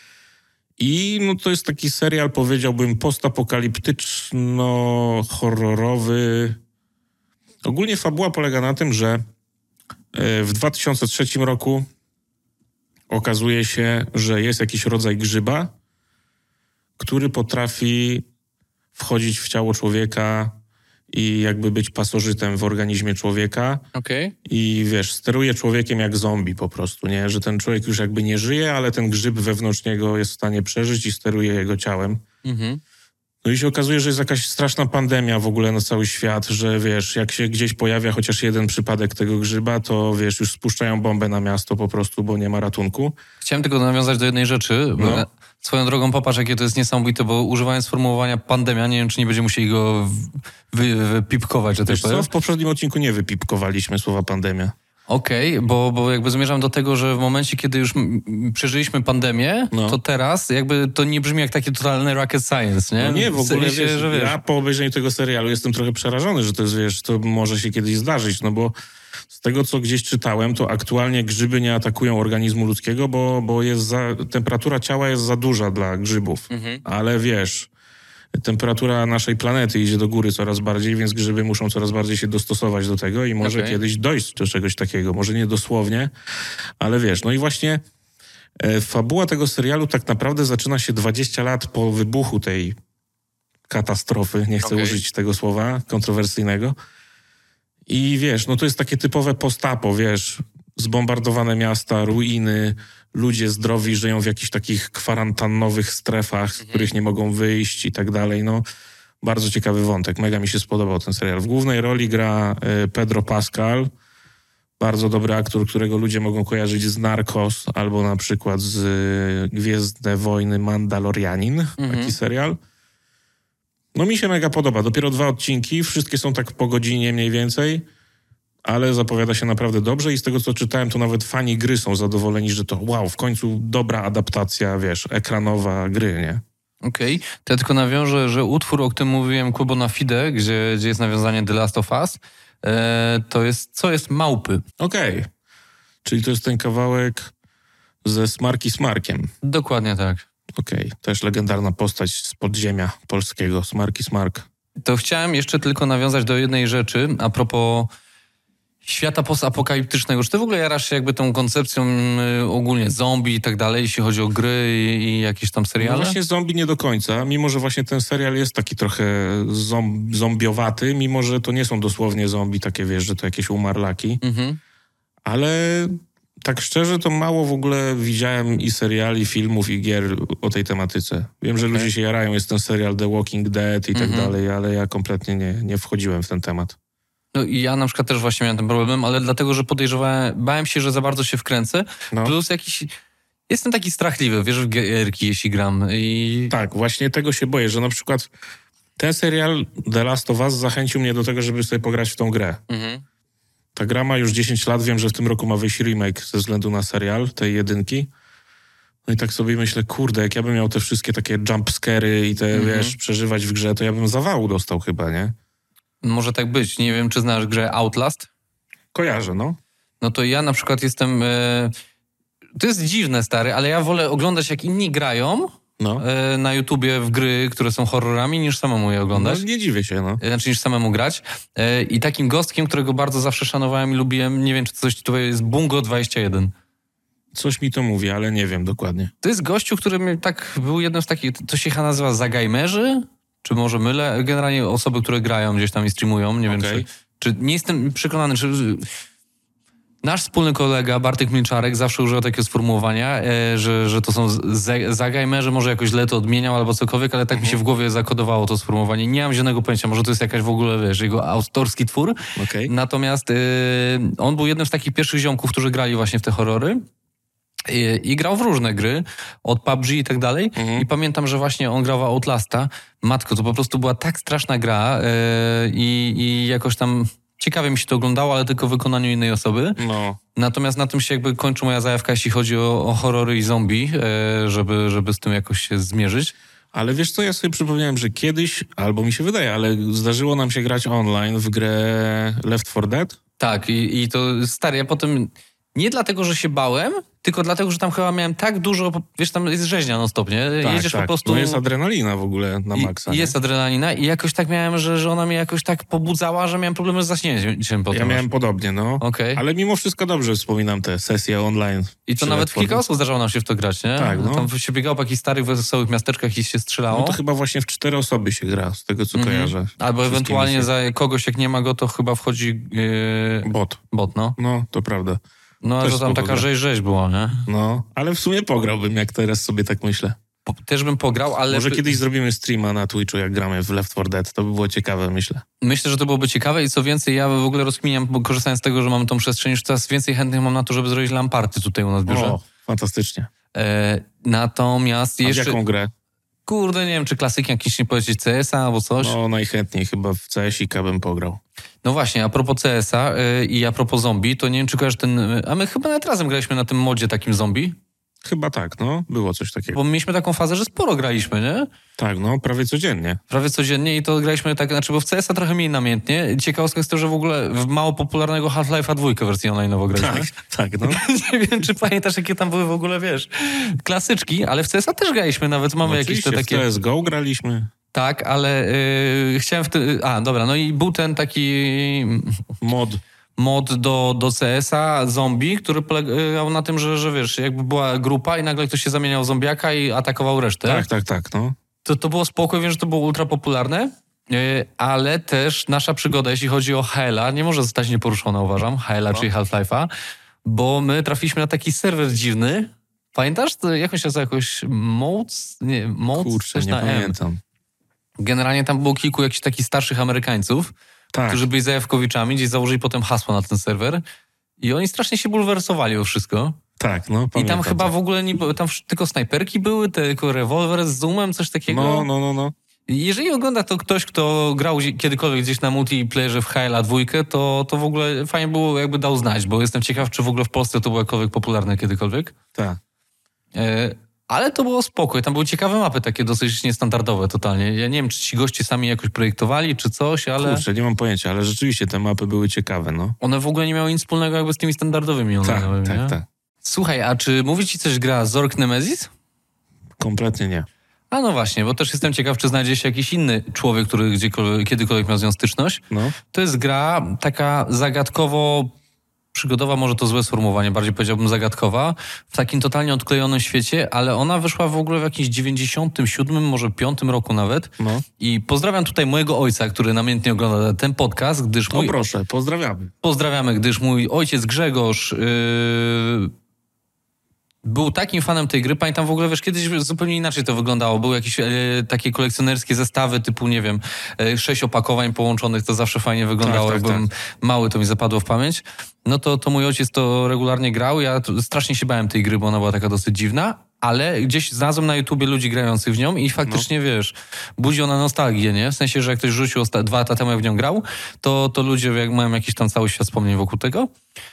I no to jest taki serial, powiedziałbym, postapokaliptyczno-horrorowy. Ogólnie fabuła polega na tym, że w 2003 roku okazuje się, że jest jakiś rodzaj grzyba, który potrafi wchodzić w ciało człowieka i jakby być pasożytem w organizmie człowieka. I wiesz, steruje człowiekiem jak zombie po prostu, nie? Że ten człowiek już jakby nie żyje, ale ten grzyb wewnątrz niego jest w stanie przeżyć i steruje jego ciałem. No i się okazuje, że jest jakaś straszna pandemia w ogóle na cały świat, że wiesz, jak się gdzieś pojawia chociaż jeden przypadek tego grzyba, to wiesz, już spuszczają bombę na miasto po prostu, bo nie ma ratunku. Chciałem tylko nawiązać do jednej rzeczy. No. Swoją drogą popatrz, jakie to jest niesamowite, bo używając sformułowania pandemia, nie wiem, czy nie będziemy musieli go wypipkować, że tak Wiesz powiem. co, w poprzednim odcinku nie wypipkowaliśmy słowa pandemia. Okej, bo jakby zmierzam do tego, że w momencie, kiedy już przeżyliśmy pandemię, to teraz jakby to nie brzmi jak takie totalne rocket science, nie? No nie, w ogóle, sensie, wiesz, że wiesz. ja po obejrzeniu tego serialu jestem trochę przerażony, że to jest, wiesz, to może się kiedyś zdarzyć, no bo z tego, co gdzieś czytałem, to aktualnie grzyby nie atakują organizmu ludzkiego, bo jest temperatura ciała jest za duża dla grzybów. Ale wiesz, temperatura naszej planety idzie do góry coraz bardziej, więc grzyby muszą coraz bardziej się dostosować do tego i może kiedyś dojść do czegoś takiego. Może nie dosłownie, ale wiesz, no i właśnie fabuła tego serialu tak naprawdę zaczyna się 20 lat po wybuchu tej katastrofy, nie chcę użyć tego słowa kontrowersyjnego. I wiesz, no to jest takie typowe post-apo, wiesz, zbombardowane miasta, ruiny, ludzie zdrowi żyją w jakichś takich kwarantannowych strefach, z których nie mogą wyjść i tak dalej, no. Bardzo ciekawy wątek, mega mi się spodobał ten serial. W głównej roli gra Pedro Pascal, bardzo dobry aktor, którego ludzie mogą kojarzyć z Narcos albo na przykład z Gwiezdne Wojny Mandalorianin, taki serial. No mi się mega podoba, dopiero 2 odcinki, wszystkie są tak po godzinie mniej więcej, ale zapowiada się naprawdę dobrze i z tego, co czytałem, to nawet fani gry są zadowoleni, że to w końcu dobra adaptacja, ekranowa gry, nie? Okej. To ja tylko nawiążę, że utwór, o którym mówiłem, Kubo na Fide, gdzie jest nawiązanie The Last of Us, to jest Co jest małpy. Okej. Czyli to jest ten kawałek ze Smarki Smarkiem. Dokładnie tak. Okej. Też legendarna postać z podziemia polskiego, Smarki Smark. To chciałem jeszcze tylko nawiązać do jednej rzeczy a propos świata postapokaliptycznego. Czy ty w ogóle jarasz się jakby tą koncepcją ogólnie zombie i tak dalej, jeśli chodzi o gry i jakieś tam seriale? No właśnie zombie nie do końca, mimo że właśnie ten serial jest taki trochę zombiowaty, mimo że to nie są dosłownie zombie, takie że to jakieś umarlaki. Ale tak szczerze to mało w ogóle widziałem i seriali, filmów i gier o tej tematyce. Wiem, że ludzie się jarają, jest ten serial The Walking Dead i tak dalej, ale ja kompletnie nie wchodziłem w ten temat. No i ja na przykład też właśnie miałem ten problem, ale dlatego, że bałem się, że za bardzo się wkręcę, plus jakiś... Jestem taki strachliwy, wiesz, w gierki, jeśli gram i... Tak, właśnie tego się boję, że na przykład ten serial The Last of Us zachęcił mnie do tego, żeby sobie pograć w tą grę. Ta gra ma już 10 lat, wiem, że w tym roku ma wyjść remake ze względu na serial tej jedynki. No i tak sobie myślę, kurde, jak ja bym miał te wszystkie takie jumpscary i te, przeżywać w grze, to ja bym zawału dostał chyba, nie? Może tak być. Nie wiem, czy znasz grę Outlast? Kojarzę, no. No to ja na przykład jestem... To jest dziwne, stary, ale ja wolę oglądać, jak inni grają na YouTubie w gry, które są horrorami, niż samemu je oglądać. No, nie dziwię się, no. Znaczy, niż samemu grać. I takim gostkiem, którego bardzo zawsze szanowałem i lubiłem, nie wiem, czy coś tu jest Bungo21. Coś mi to mówi, ale nie wiem dokładnie. To jest gościu, który był jednym z takich... To się chyba nazywa zagajmerzy? Czy może mylę? Generalnie osoby, które grają gdzieś tam i streamują. Nie wiem, czy... Nie jestem przekonany, czy... Nasz wspólny kolega Bartek Milczarek zawsze używał takiego sformułowania, że to są zagajmerzy, może jakoś źle to odmieniał albo cokolwiek, ale tak mi się w głowie zakodowało to sformułowanie. Nie mam żadnego pojęcia, może to jest jakaś w ogóle, jego autorski twór. Natomiast on był jednym z takich pierwszych ziomków, którzy grali właśnie w te horrory. I grał w różne gry, od PUBG i tak dalej. I pamiętam, że właśnie on grał w Outlasta. Matko, to po prostu była tak straszna gra i jakoś tam ciekawie mi się to oglądało, ale tylko w wykonaniu innej osoby. Natomiast na tym się jakby kończy moja zajawka, jeśli chodzi o horrory i zombie, żeby z tym jakoś się zmierzyć. Ale wiesz co, ja sobie przypomniałem, że kiedyś, albo mi się wydaje, ale zdarzyło nam się grać online w grę Left 4 Dead. Tak, i to stary, ja potem... Nie dlatego, że się bałem, tylko dlatego, że tam chyba miałem tak dużo, wiesz, tam jest rzeźnia non-stop, nie? Tak, jedziesz po prostu... No jest adrenalina w ogóle na maksa. Jest adrenalina i jakoś tak miałem, że ona mnie jakoś tak pobudzała, że miałem problemy z zaśnięciem potem. Ja miałem podobnie, Ale mimo wszystko dobrze wspominam te sesje online. I to nawet w kilka osób zdarzało nam się w to grać, nie? Tak, Tam się biegało po jakichś starych, wesołych miasteczkach i się strzelało. No to chyba właśnie w 4 osoby się gra, z tego co kojarzę. Albo ewentualnie za kogoś, jak nie ma go, to chyba wchodzi... Bot, no. No, to prawda. No, a to tam taka rzeź była, nie? No, ale w sumie pograłbym, jak teraz sobie tak myślę. Też bym pograł, ale... Może kiedyś zrobimy streama na Twitchu, jak gramy w Left 4 Dead. To by było ciekawe, myślę. Myślę, że to byłoby ciekawe i co więcej, ja w ogóle rozkminiam, bo korzystając z tego, że mam tą przestrzeń, już coraz więcej chętnych mam na to, żeby zrobić lamparty tutaj u nas w biurze. O, fantastycznie. Natomiast jeszcze... A w jaką grę? Kurde, nie wiem, czy klasyki jakiś, nie powiedzieć CS-a albo coś. No, najchętniej chyba w CS-ika bym pograł. No właśnie, a propos CS-a i a propos zombie, to nie wiem, czy kojarzysz ten... A my chyba nawet razem graliśmy na tym modzie takim zombie. Chyba tak, no. Było coś takiego. Bo mieliśmy taką fazę, że sporo graliśmy, nie? Tak, no, prawie codziennie. Prawie codziennie i to graliśmy tak, znaczy, bo w CS-a trochę mniej namiętnie. Ciekawostka jest to, że w ogóle w mało popularnego Half-Life'a 2 wersji online'owo graliśmy. Tak, no. Nie wiem, czy pamiętasz, jakie tam były w ogóle, wiesz, klasyczki, ale w CS-a też graliśmy, nawet mamy no, jakieś te takie... w CSGO graliśmy. Tak, ale chciałem dobra, no i był ten taki... Mod do CS-a, zombie, który polegał na tym, że wiesz, jakby była grupa i nagle ktoś się zamieniał w zombiaka i atakował resztę. Tak, no. To było spoko, wiem, że to było ultra popularne, ale też nasza przygoda, jeśli chodzi o Hela, nie może zostać nieporuszona, uważam, Hela, czyli Half-Life'a, bo my trafiliśmy na taki serwer dziwny. Pamiętasz? To jakoś nazywa jakoś Modes? Nie, Modes? Kurczę, nie pamiętam. Generalnie tam było kilku jakichś takich starszych Amerykańców, którzy byli zajawkowiczami, gdzieś założyli potem hasło na ten serwer i oni strasznie się bulwersowali o wszystko. Tak, no pamiętam. I tam chyba w ogóle nie było, tam tylko snajperki były, tylko rewolwer z zoomem, coś takiego. No. Jeżeli ogląda to ktoś, kto grał kiedykolwiek gdzieś na multiplayerze w HL 2, to w ogóle fajnie było, jakby dał znać, bo jestem ciekaw, czy w ogóle w Polsce to było jakkolwiek popularne kiedykolwiek. Tak. Ale to było spoko. Tam były ciekawe mapy, takie dosyć niestandardowe totalnie. Ja nie wiem, czy ci goście sami jakoś projektowali, czy coś, ale... Kurczę, nie mam pojęcia, ale rzeczywiście te mapy były ciekawe, no. One w ogóle nie miały nic wspólnego jakby z tymi standardowymi online. Tak. Słuchaj, a czy mówi ci coś gra Zork Nemesis? Kompletnie nie. A no właśnie, bo też jestem ciekaw, czy znajdzie się jakiś inny człowiek, który kiedykolwiek miał z nią styczność. No. To jest gra taka zagadkowo-przygodowa, może to złe sformułowanie, bardziej powiedziałbym zagadkowa, w takim totalnie odklejonym świecie, ale ona wyszła w ogóle w jakimś 97, może 5 roku nawet. No. I pozdrawiam tutaj mojego ojca, który namiętnie ogląda ten podcast, gdyż O proszę, pozdrawiamy. Pozdrawiamy, gdyż mój ojciec Grzegorz... był takim fanem tej gry. Pamiętam w ogóle, wiesz, kiedyś zupełnie inaczej to wyglądało. Były jakieś takie kolekcjonerskie zestawy typu, nie wiem, 6 opakowań połączonych. To zawsze fajnie wyglądało. Jak byłem mały, to mi zapadło w pamięć. No to mój ojciec to regularnie grał. Ja strasznie się bałem tej gry, bo ona była taka dosyć dziwna. Ale gdzieś znalazłem na YouTubie ludzi grających w nią i faktycznie, wiesz, budzi ona nostalgię, nie? W sensie, że jak ktoś rzucił 2 lata temu, jak w nią grał, to ludzie mają jakiś tam cały świat wspomnień wokół tego.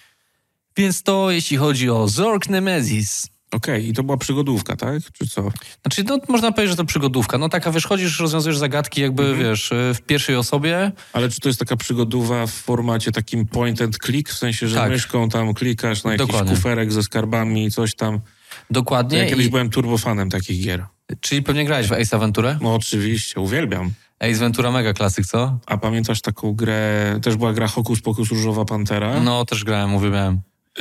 Więc to jeśli chodzi o Zork Nemesis. Okej, i to była przygodówka, tak? Czy co? Znaczy, no, można powiedzieć, że to przygodówka. No taka, wiesz, chodzisz, rozwiązujesz zagadki jakby, wiesz, w pierwszej osobie. Ale czy to jest taka przygodowa w formacie takim point and click? W sensie, że myszką tam klikasz na jakiś kuferek ze skarbami, coś tam. Dokładnie. Ja kiedyś byłem turbofanem takich gier. Czyli pewnie grałeś w Ace Aventurę? No oczywiście, uwielbiam. Ace Ventura mega klasyk, co? A pamiętasz taką grę, też była gra Hokus Pokus Różowa Pantera? No, też grałem, uwielbiałem.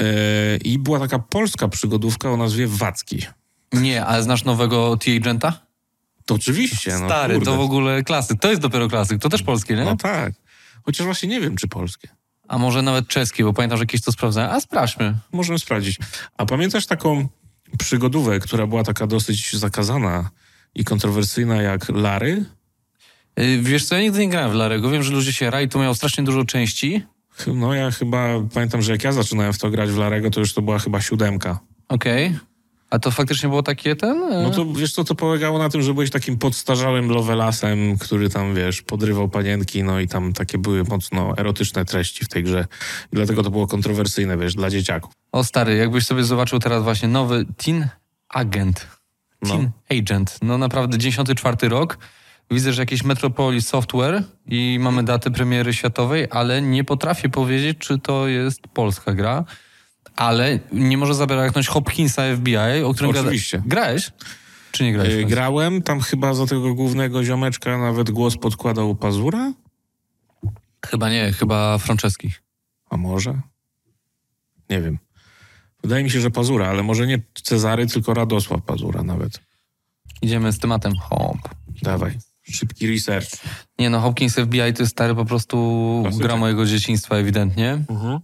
I była taka polska przygodówka o nazwie Wacki. Nie, ale znasz nowego T-Agenta? To oczywiście. Stary, to w ogóle klasyk. To jest dopiero klasyk. To też polskie, nie? No tak. Chociaż właśnie nie wiem, czy polskie. A może nawet czeskie, bo pamiętam, że kiedyś to sprawdzałem. A sprawdźmy. Możemy sprawdzić. A pamiętasz taką przygodówę, która była taka dosyć zakazana i kontrowersyjna jak Lary? Wiesz co, ja nigdy nie grałem w Larego. Wiem, że ludzie się rali, to miało strasznie dużo części. No ja chyba pamiętam, że jak ja zaczynałem w to grać w Larego, to już to była chyba 7. Okej. A to faktycznie było takie No to wiesz co, to polegało na tym, że byłeś takim podstarzałym lovelasem, który tam, wiesz, podrywał panienki, no i tam takie były mocno erotyczne treści w tej grze. I dlatego to było kontrowersyjne, wiesz, dla dzieciaków. O stary, jakbyś sobie zobaczył teraz właśnie nowy Teen Agent. Teen Agent. No naprawdę, 94 rok. Widzę, że jakieś Metropolis Software i mamy datę premiery światowej, ale nie potrafię powiedzieć, czy to jest polska gra. Ale nie może zabraknąć Hopkinsa FBI, o którym oczywiście. Grałeś? Czy nie grałeś? Grałem, tam chyba za tego głównego ziomeczka nawet głos podkładał Pazura? Chyba nie, chyba Franceski. A może? Nie wiem. Wydaje mi się, że Pazura, ale może nie Cezary, tylko Radosław Pazura nawet. Idziemy z tematem. Hop. Dawaj, szybki research. Nie no, Hopkins FBI to jest stary po prostu gra mojego dzieciństwa ewidentnie.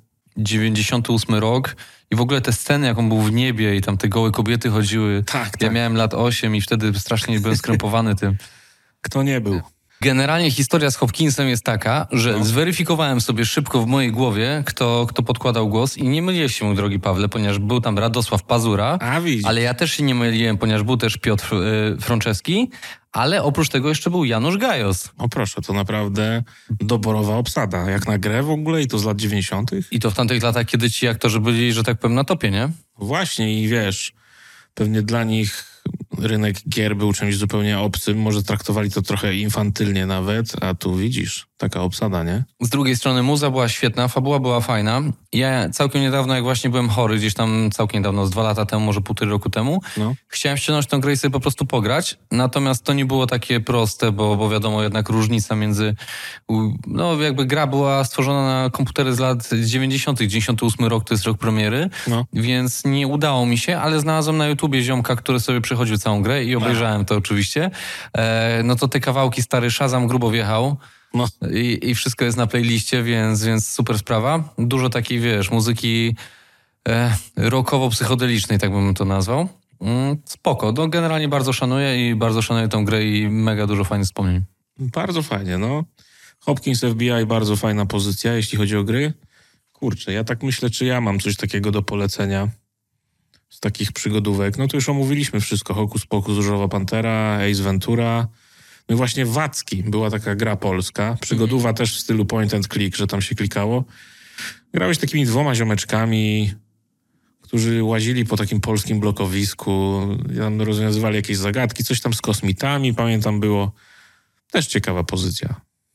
98 rok i w ogóle te sceny, jak on był w niebie i tam te gołe kobiety chodziły. Tak. Ja miałem lat 8 i wtedy strasznie byłem skrępowany tym. Kto nie był? Generalnie historia z Hopkinsem jest taka, że zweryfikowałem sobie szybko w mojej głowie, kto podkładał głos i nie myliłeś się, mój drogi Pawle, ponieważ był tam Radosław Pazura, ale ja też się nie myliłem, ponieważ był też Piotr Franceski, ale oprócz tego jeszcze był Janusz Gajos. O proszę, to naprawdę doborowa obsada. Jak na grę w ogóle i to z lat 90. I to w tamtych latach, kiedy ci aktorzy byli, że tak powiem, na topie, nie? Właśnie i wiesz, pewnie dla nich rynek gier był czymś zupełnie obcym, może traktowali to trochę infantylnie nawet, a tu widzisz, taka obsada, nie? Z drugiej strony muza była świetna, fabuła była fajna. Ja całkiem niedawno, jak właśnie byłem chory, gdzieś tam całkiem niedawno, z 2 lata temu, może 1,5 roku temu, chciałem ściągnąć tę grę i sobie po prostu pograć, natomiast to nie było takie proste, bo wiadomo, jednak różnica między... No jakby gra była stworzona na komputery z lat 90., 98 rok to jest rok premiery, więc nie udało mi się, ale znalazłem na YouTubie ziomka, który sobie przechodził całą grę i obejrzałem to oczywiście. No to te kawałki stary Shazam grubo wjechał. I wszystko jest na playliście, więc super sprawa. Dużo takiej, wiesz, muzyki rockowo-psychodelicznej, tak bym to nazwał. Spoko. No, generalnie bardzo szanuję tą grę i mega dużo fajnych wspomnień. Bardzo fajnie, no. Hopkins FBI, bardzo fajna pozycja, jeśli chodzi o gry. Kurczę, ja tak myślę, czy ja mam coś takiego do polecenia z takich przygodówek. No to już omówiliśmy wszystko. Hokus Pokus, Różowa Pantera, Ace Ventura. My właśnie Wacki, była taka gra polska, przygodowa też w stylu point and click, że tam się klikało. Grałeś takimi 2 ziomeczkami, którzy łazili po takim polskim blokowisku, tam rozwiązywali jakieś zagadki, coś tam z kosmitami, pamiętam było. Też ciekawa pozycja.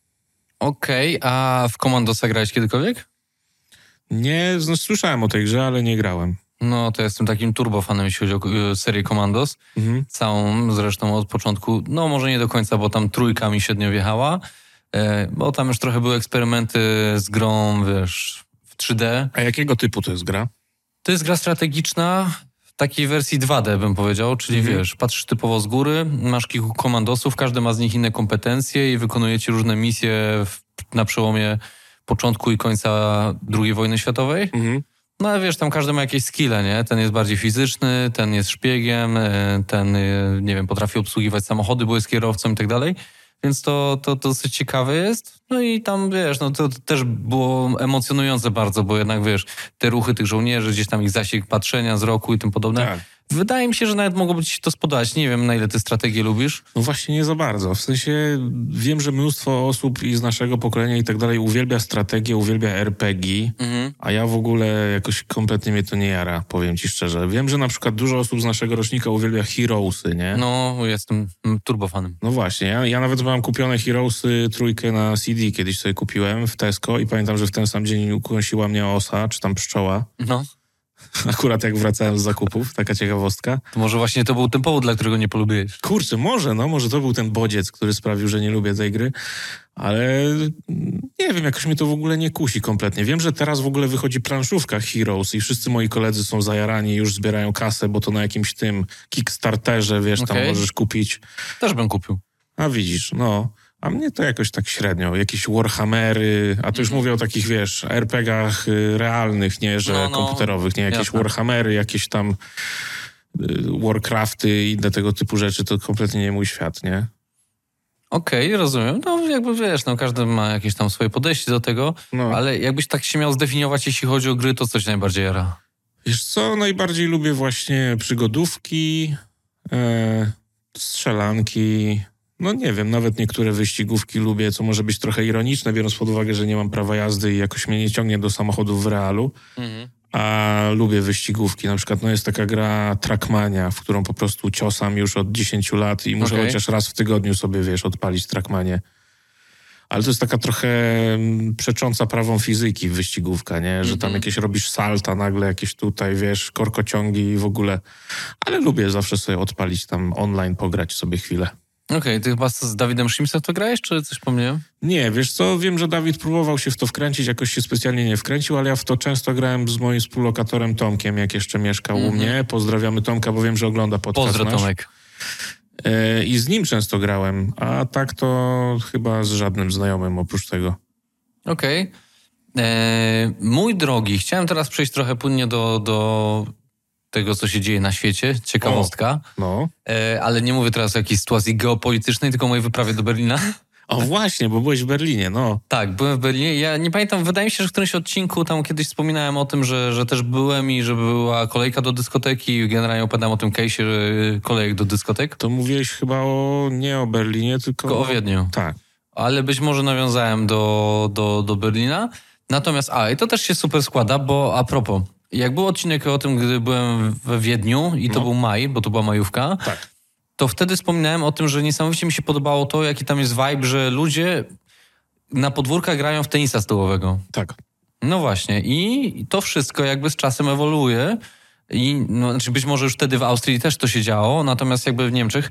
Okej, a w Commandosa grałeś kiedykolwiek? Nie, słyszałem o tej grze, ale nie grałem. No, to jestem takim turbofanem, jeśli chodzi o serię Commandos. Całą zresztą od początku, no może nie do końca, bo tam 3 mi średnio wjechała, bo tam już trochę były eksperymenty z grą, wiesz, w 3D. A jakiego typu to jest gra? To jest gra strategiczna w takiej wersji 2D, bym powiedział, czyli wiesz, patrzysz typowo z góry, masz kilku komandosów, każdy ma z nich inne kompetencje i wykonujecie różne misje na przełomie początku i końca II wojny światowej. No ale wiesz, tam każdy ma jakieś skille, nie? Ten jest bardziej fizyczny, ten jest szpiegiem, ten, nie wiem, potrafi obsługiwać samochody, bo jest kierowcą i tak dalej. Więc to dosyć ciekawe jest. No i tam, wiesz, no to też było emocjonujące bardzo, bo jednak, wiesz, te ruchy tych żołnierzy, gdzieś tam ich zasięg patrzenia, wzroku i tym podobne. Tak. Wydaje mi się, że nawet mogłoby ci to spodobać. Nie wiem, na ile ty strategię lubisz. No właśnie nie za bardzo. W sensie wiem, że mnóstwo osób i z naszego pokolenia i tak dalej uwielbia strategię, uwielbia RPG, a ja w ogóle jakoś kompletnie mnie to nie jara, powiem ci szczerze. Wiem, że na przykład dużo osób z naszego rocznika uwielbia Heroesy, nie? No, jestem turbofanem. No właśnie, ja nawet mam kupione Heroesy 3 na CD, kiedyś sobie kupiłem w Tesco i pamiętam, że w ten sam dzień ukąsiła mnie osa, czy tam pszczoła. No. Akurat jak wracałem z zakupów, taka ciekawostka. To może właśnie to był ten powód, dla którego nie polubiłeś. Kurczę, może to był ten bodziec, który sprawił, że nie lubię tej gry, ale nie wiem, jakoś mnie to w ogóle nie kusi kompletnie. Wiem, że teraz w ogóle wychodzi planszówka Heroes i wszyscy moi koledzy są zajarani, już zbierają kasę, bo to na jakimś tym Kickstarterze, wiesz, tam możesz kupić. Też bym kupił. A widzisz, no. A mnie to jakoś tak średnio. Jakieś Warhammery, a to już mówię o takich, wiesz, RPG-ach realnych, nie, że komputerowych, nie, jakieś Warhammery, jakieś tam Warcrafty i inne tego typu rzeczy, to kompletnie nie mój świat, nie? Okej, rozumiem. No jakby wiesz, no każdy ma jakieś tam swoje podejście do tego, ale jakbyś tak się miał zdefiniować, jeśli chodzi o gry, to coś najbardziej jara? Wiesz co, najbardziej lubię właśnie przygodówki, strzelanki. No nie wiem, nawet niektóre wyścigówki lubię, co może być trochę ironiczne, biorąc pod uwagę, że nie mam prawa jazdy i jakoś mnie nie ciągnie do samochodów w realu, a lubię wyścigówki. Na przykład jest taka gra Trackmania, w którą po prostu ciosam już od 10 lat i muszę chociaż raz w tygodniu sobie, wiesz, odpalić Trackmanię. Ale to jest taka trochę przecząca prawom fizyki wyścigówka, nie? Że tam jakieś robisz salta, nagle jakieś tutaj, wiesz, korkociągi i w ogóle. Ale lubię zawsze sobie odpalić tam online, pograć sobie chwilę. Okej, ty chyba z Dawidem Szymsem to grałeś, czy coś pomyliłem? Nie, wiesz co, wiem, że Dawid próbował się w to wkręcić, jakoś się specjalnie nie wkręcił, ale ja w to często grałem z moim współlokatorem Tomkiem, jak jeszcze mieszkał u mnie. Pozdrawiamy Tomka, bo wiem, że ogląda podcast Pozdro, nasz. Tomek. I z nim często grałem, a tak to chyba z żadnym znajomym oprócz tego. Okej. Mój drogi, chciałem teraz przejść trochę płynnie do tego, co się dzieje na świecie. Ciekawostka. Ale nie mówię teraz o jakiejś sytuacji geopolitycznej, tylko o mojej wyprawie do Berlina. O właśnie, bo byłeś w Berlinie, Tak, byłem w Berlinie. Ja nie pamiętam, wydaje mi się, że w którymś odcinku tam kiedyś wspominałem o tym, że też byłem i że była kolejka do dyskoteki i generalnie opowiadałem o tym case'ie kolejek do dyskotek. To mówiłeś chyba nie o Berlinie, tylko o Wiedniu. Tak. Ale być może nawiązałem do Berlina. Natomiast, i to też się super składa, bo a propos, jak był odcinek o tym, gdy byłem we Wiedniu i to był maj, bo to była majówka, to wtedy wspominałem o tym, że niesamowicie mi się podobało to, jaki tam jest vibe, że ludzie na podwórkach grają w tenisa stołowego. Tak. No właśnie. I to wszystko jakby z czasem ewoluuje. I znaczy być może już wtedy w Austrii też to się działo, natomiast jakby w Niemczech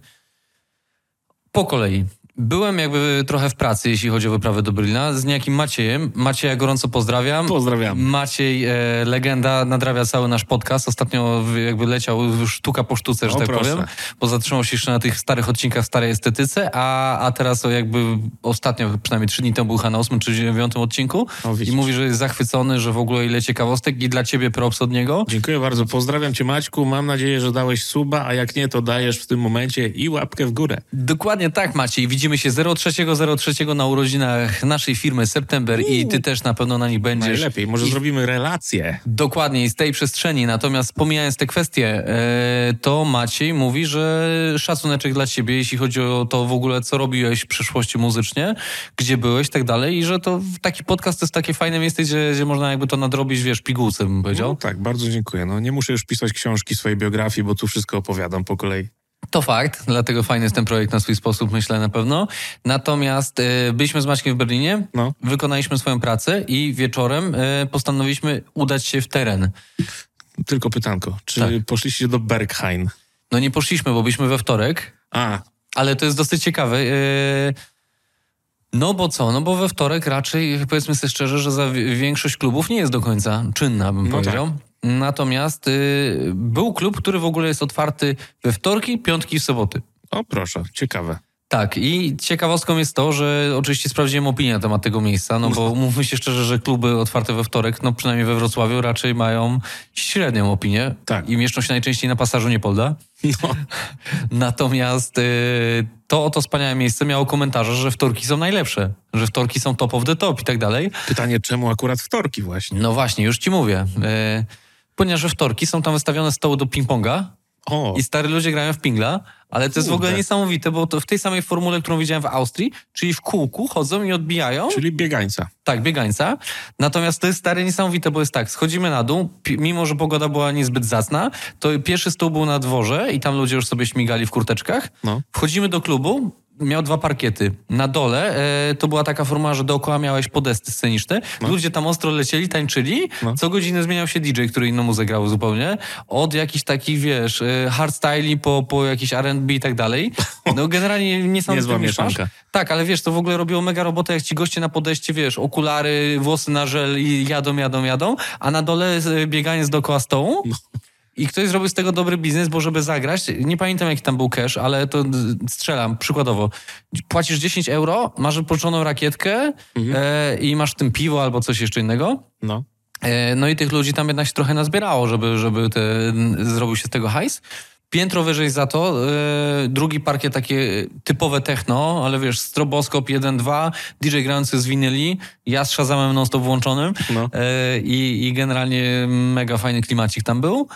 po kolei. Byłem jakby trochę w pracy, jeśli chodzi o wyprawę do Berlina, z niejakim Maciejem. Macieja gorąco pozdrawiam. Pozdrawiam. Maciej, legenda, nadrawia cały nasz podcast. Ostatnio jakby leciał sztuka po sztuce, że tak powiem, bo zatrzymał się jeszcze na tych starych odcinkach w starej estetyce, a teraz jakby ostatnio, przynajmniej 3 dni temu był na 8 czy 9 odcinku i mówi, że jest zachwycony, że w ogóle ile ciekawostek i dla ciebie props od niego. Dziękuję bardzo, pozdrawiam cię Maćku, mam nadzieję, że dałeś suba, a jak nie, to dajesz w tym momencie i łapkę w górę. Dokładnie tak, Maciej. Widzimy Widzimy się 03.03 na urodzinach naszej firmy September i ty też na pewno na nich będziesz. Najlepiej, może zrobimy relację. Dokładnie, z tej przestrzeni. Natomiast pomijając te kwestie, to Maciej mówi, że szacuneczek dla ciebie, jeśli chodzi o to w ogóle, co robiłeś w przyszłości muzycznie, gdzie byłeś i tak dalej i że to taki podcast to jest takie fajne miejsce, gdzie można jakby to nadrobić, wiesz, pigułce, bym powiedział. No tak, bardzo dziękuję. No nie muszę już pisać książki swojej biografii, bo tu wszystko opowiadam po kolei. To fakt, dlatego fajny jest ten projekt na swój sposób, myślę na pewno. Natomiast byliśmy z Maćkiem w Berlinie, wykonaliśmy swoją pracę i wieczorem postanowiliśmy udać się w teren. Tylko pytanko, czy poszliście do Berghain? No nie poszliśmy, bo byliśmy we wtorek, ale to jest dosyć ciekawe. No bo co? No bo we wtorek raczej, powiedzmy sobie szczerze, że za większość klubów nie jest do końca czynna, bym powiedział. Tak. Natomiast był klub, który w ogóle jest otwarty we wtorki, piątki i soboty. O proszę, ciekawe. Tak, i ciekawostką jest to, że oczywiście sprawdziłem opinię na temat tego miejsca, no bo mówmy się szczerze, że kluby otwarte we wtorek, no przynajmniej we Wrocławiu raczej mają średnią opinię i mieszczą się najczęściej na pasażu Niepolda. No. Natomiast to oto wspaniałe miejsce miało komentarze, że wtorki są najlepsze, że wtorki są top of the top i tak dalej. Pytanie, czemu akurat wtorki właśnie? No właśnie, już ci mówię. Ponieważ we wtorki są tam wystawione stoły do ping-ponga i stary ludzie grają w pingla, ale to jest w ogóle niesamowite, bo to w tej samej formule, którą widziałem w Austrii, czyli w kółku chodzą i odbijają. Czyli biegańca. Tak, biegańca. Natomiast to jest stary niesamowite, bo jest tak, schodzimy na dół, mimo że pogoda była niezbyt zacna, to pierwszy stół był na dworze i tam ludzie już sobie śmigali w kurteczkach. No. Wchodzimy do klubu, miał 2 parkiety. Na dole to była taka forma, że dookoła miałeś podesty sceniczne. Ludzie tam ostro lecieli, tańczyli. Co godzinę zmieniał się DJ, który inną muzykę grał zupełnie. Od jakichś takich, wiesz, hardstyli po jakiś R&B i tak dalej. No generalnie niesamowite mieszanka. Tak, ale wiesz, to w ogóle robiło mega robotę, jak ci goście na podejście, wiesz, okulary, włosy na żel i jadą, a na dole bieganie dookoła stołu. I ktoś zrobił z tego dobry biznes, bo żeby zagrać, nie pamiętam jaki tam był cash, ale to strzelam, przykładowo. Płacisz 10 euro, masz wypożyczoną rakietkę i masz w tym piwo albo coś jeszcze innego. No i tych ludzi tam jednak się trochę nazbierało, żeby zrobił się z tego hajs. Piętro wyżej za to, drugi parkiet takie typowe techno, ale wiesz, stroboskop 1-2, DJ grający z winyli, ja z Shazamem non-stop włączonym i generalnie mega fajny klimacik tam był.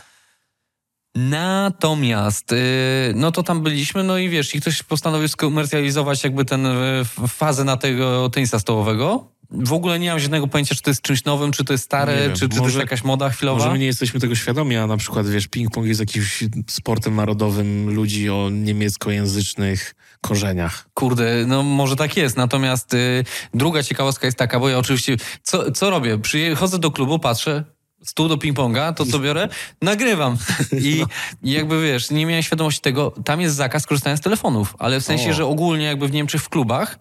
Natomiast, no to tam byliśmy, no i wiesz, i ktoś postanowił skomercjalizować jakby fazę na tego tenisa stołowego. W ogóle nie mam żadnego pojęcia, czy to jest czymś nowym, czy to jest stare, czy to jest jakaś moda chwilowa. Może my nie jesteśmy tego świadomi, a na przykład, wiesz, ping-pong jest jakimś sportem narodowym ludzi o niemieckojęzycznych korzeniach. Kurde, no może tak jest. Natomiast druga ciekawostka jest taka, bo ja oczywiście, co robię? Chodzę do klubu, patrzę, stół do ping-ponga, to co biorę? Nagrywam. I jakby wiesz, nie miałem świadomości tego, tam jest zakaz korzystania z telefonów, ale w sensie, że ogólnie jakby w Niemczech w klubach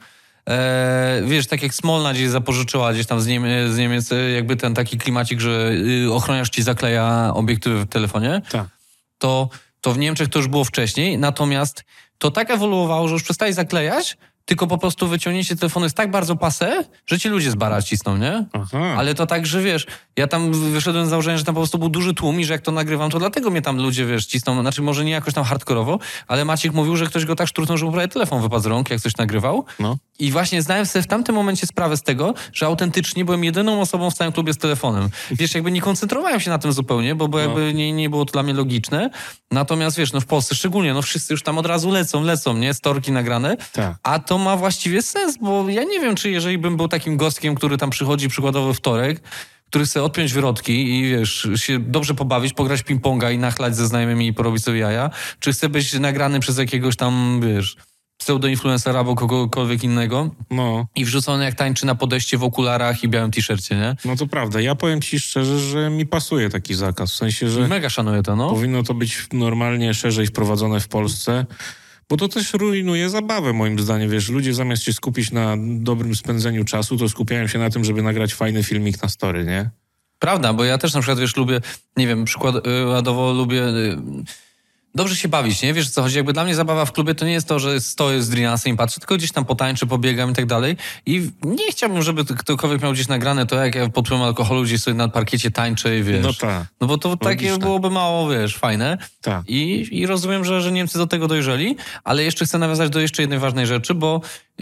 wiesz, tak jak Smolna gdzieś zapożyczyła gdzieś tam z Niemiec jakby ten taki klimacik, że ochroniarz ci zakleja obiektywy w telefonie, to w Niemczech to już było wcześniej, natomiast to tak ewoluowało, że już przestali zaklejać, tylko po prostu wyciągnięcie telefonu jest tak bardzo passé, że ci ludzie z bara cisną, nie? Aha. Ale to tak, że wiesz, ja tam wyszedłem z założenia, że tam po prostu był duży tłum i że jak to nagrywam, to dlatego mnie tam ludzie, wiesz, cisną. Znaczy może nie jakoś tam hardkorowo, ale Maciek mówił, że ktoś go tak szturchnął, że prawie telefon wypadł z rąk, jak coś nagrywał. No. I właśnie zdałem sobie w tamtym momencie sprawę z tego, że autentycznie byłem jedyną osobą w całym klubie z telefonem. Wiesz, jakby nie koncentrowałem się na tym zupełnie, bo jakby nie było to dla mnie logiczne. Natomiast wiesz, no w Polsce szczególnie, no wszyscy już tam od razu lecą, nie? Storki nagrane. Tak. A to ma właściwie sens, bo ja nie wiem, czy jeżeli bym był takim gostkiem, który tam przychodzi przykładowo wtorek, który chce odpiąć wyrodki i wiesz, się dobrze pobawić, pograć ping-ponga i nachlać ze znajomymi i porobić sobie jaja, czy chce być nagrany przez jakiegoś tam, wiesz, pseudo-influencera albo kogokolwiek innego i wrzucony jak tańczy na podejście w okularach i białym t-shircie, nie? No to prawda. Ja powiem ci szczerze, że mi pasuje taki zakaz. W sensie, że mega szanuję to, no. Powinno to być normalnie szerzej wprowadzone w Polsce, bo to też rujnuje zabawę moim zdaniem. Wiesz, ludzie zamiast się skupić na dobrym spędzeniu czasu, to skupiają się na tym, żeby nagrać fajny filmik na story, nie? Prawda, bo ja też na przykład, wiesz, lubię, nie wiem, przykładowo lubię dobrze się bawić, nie? Wiesz, co chodzi? Jakby dla mnie zabawa w klubie to nie jest to, że stoję z drinasem i patrzę, tylko gdzieś tam potańczę, pobiegam i tak dalej. I nie chciałbym, żeby ktokolwiek miał gdzieś nagrane to, jak ja pod wpływem alkoholu gdzieś sobie na parkiecie tańczę i wiesz. No tak. No bo to takie byłoby mało, wiesz, fajne. Tak. I rozumiem, że Niemcy do tego dojrzeli, ale jeszcze chcę nawiązać do jeszcze jednej ważnej rzeczy, bo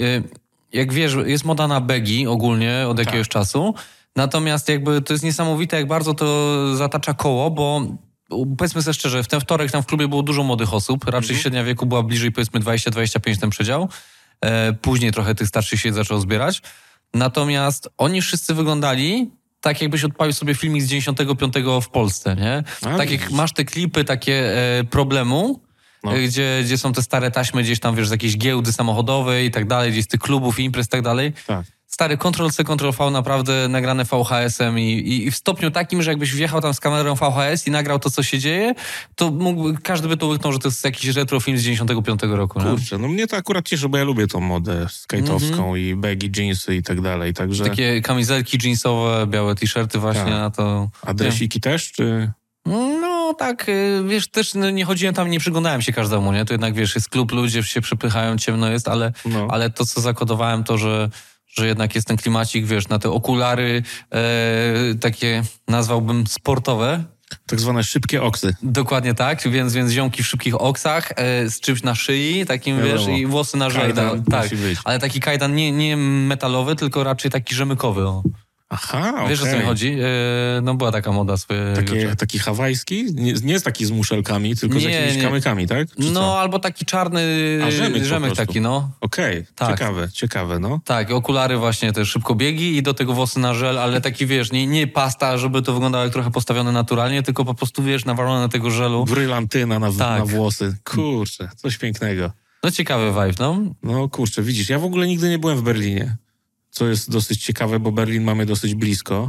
jak wiesz, jest moda na begi ogólnie od jakiegoś czasu. Natomiast jakby to jest niesamowite, jak bardzo to zatacza koło, bo powiedzmy sobie szczerze, w ten wtorek tam w klubie było dużo młodych osób, raczej średnia wieku była bliżej powiedzmy 20-25 ten przedział. Później trochę tych starszych się zaczęło zbierać. Natomiast oni wszyscy wyglądali tak, jakbyś odpalił sobie filmik z 95 w Polsce, nie? Tak jak masz te klipy takie Problemu, gdzie są te stare taśmy gdzieś tam, wiesz, z jakiejś giełdy samochodowej i tak dalej, gdzieś z tych klubów, imprez i tak dalej. Tak. Stary, Ctrl-C, Ctrl-V naprawdę nagrane VHS-em i w stopniu takim, że jakbyś wjechał tam z kamerą VHS i nagrał to, co się dzieje, to każdy by to łyknął, że to jest jakiś retrofilm z 95 roku. Kurczę, no mnie to akurat cieszy, bo ja lubię tą modę skate'owską i baggy jeansy i tak dalej, także... Takie kamizelki jeansowe, białe t-shirty właśnie na to... A dresiki też, czy... No tak, wiesz, też nie chodziłem tam, nie przyglądałem się każdemu, nie? To jednak, wiesz, jest klub, ludzie się przepychają, ciemno jest, ale to, co zakodowałem, to, że jednak jest ten klimacik, wiesz, na te okulary takie, nazwałbym, sportowe. Tak zwane szybkie oksy. Dokładnie tak, więc ziomki w szybkich oksach, z czymś na szyi, takim, wiesz, i włosy na żel. Tak, ale taki kajdan nie metalowy, tylko raczej taki rzemykowy, o. Aha, okej. Wiesz, o co mi chodzi? No była taka moda swojego. Taki hawajski? Nie jest taki z muszelkami, tylko z jakimiś kamykami, tak? Czy no, albo taki czarny rzemek taki, no. Okej, tak. Ciekawe, no. Tak, okulary właśnie, te szybkobiegi i do tego włosy na żel, ale taki, wiesz, nie pasta, żeby to wyglądało jak trochę postawione naturalnie, tylko po prostu, wiesz, nawalone na tego żelu. Brylantyna na włosy. Kurczę, coś pięknego. No ciekawy vibe, no. No kurczę, widzisz, ja w ogóle nigdy nie byłem w Berlinie. Co jest dosyć ciekawe, bo Berlin mamy dosyć blisko.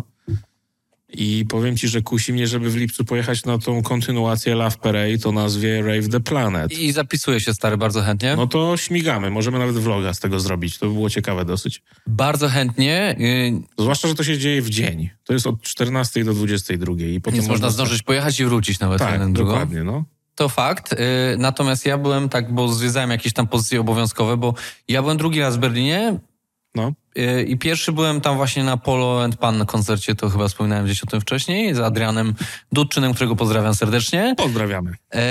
I powiem ci, że kusi mnie, żeby w lipcu pojechać na tą kontynuację Love Parade o nazwie Rave the Planet. I zapisuję się, stary, bardzo chętnie. No to śmigamy. Możemy nawet vloga z tego zrobić. To by było ciekawe dosyć. Bardzo chętnie. Zwłaszcza, że to się dzieje w dzień. To jest od 14 do 22. I potem więc można zdążyć pojechać i wrócić nawet. Tak, dokładnie, no. To fakt. Natomiast ja byłem tak, bo zwiedzałem jakieś tam pozycje obowiązkowe, bo ja byłem drugi raz w Berlinie. No. I pierwszy byłem tam właśnie na Polo and Pan koncercie, to chyba wspominałem gdzieś o tym wcześniej, z Adrianem Dudczynem, którego pozdrawiam serdecznie. Pozdrawiamy.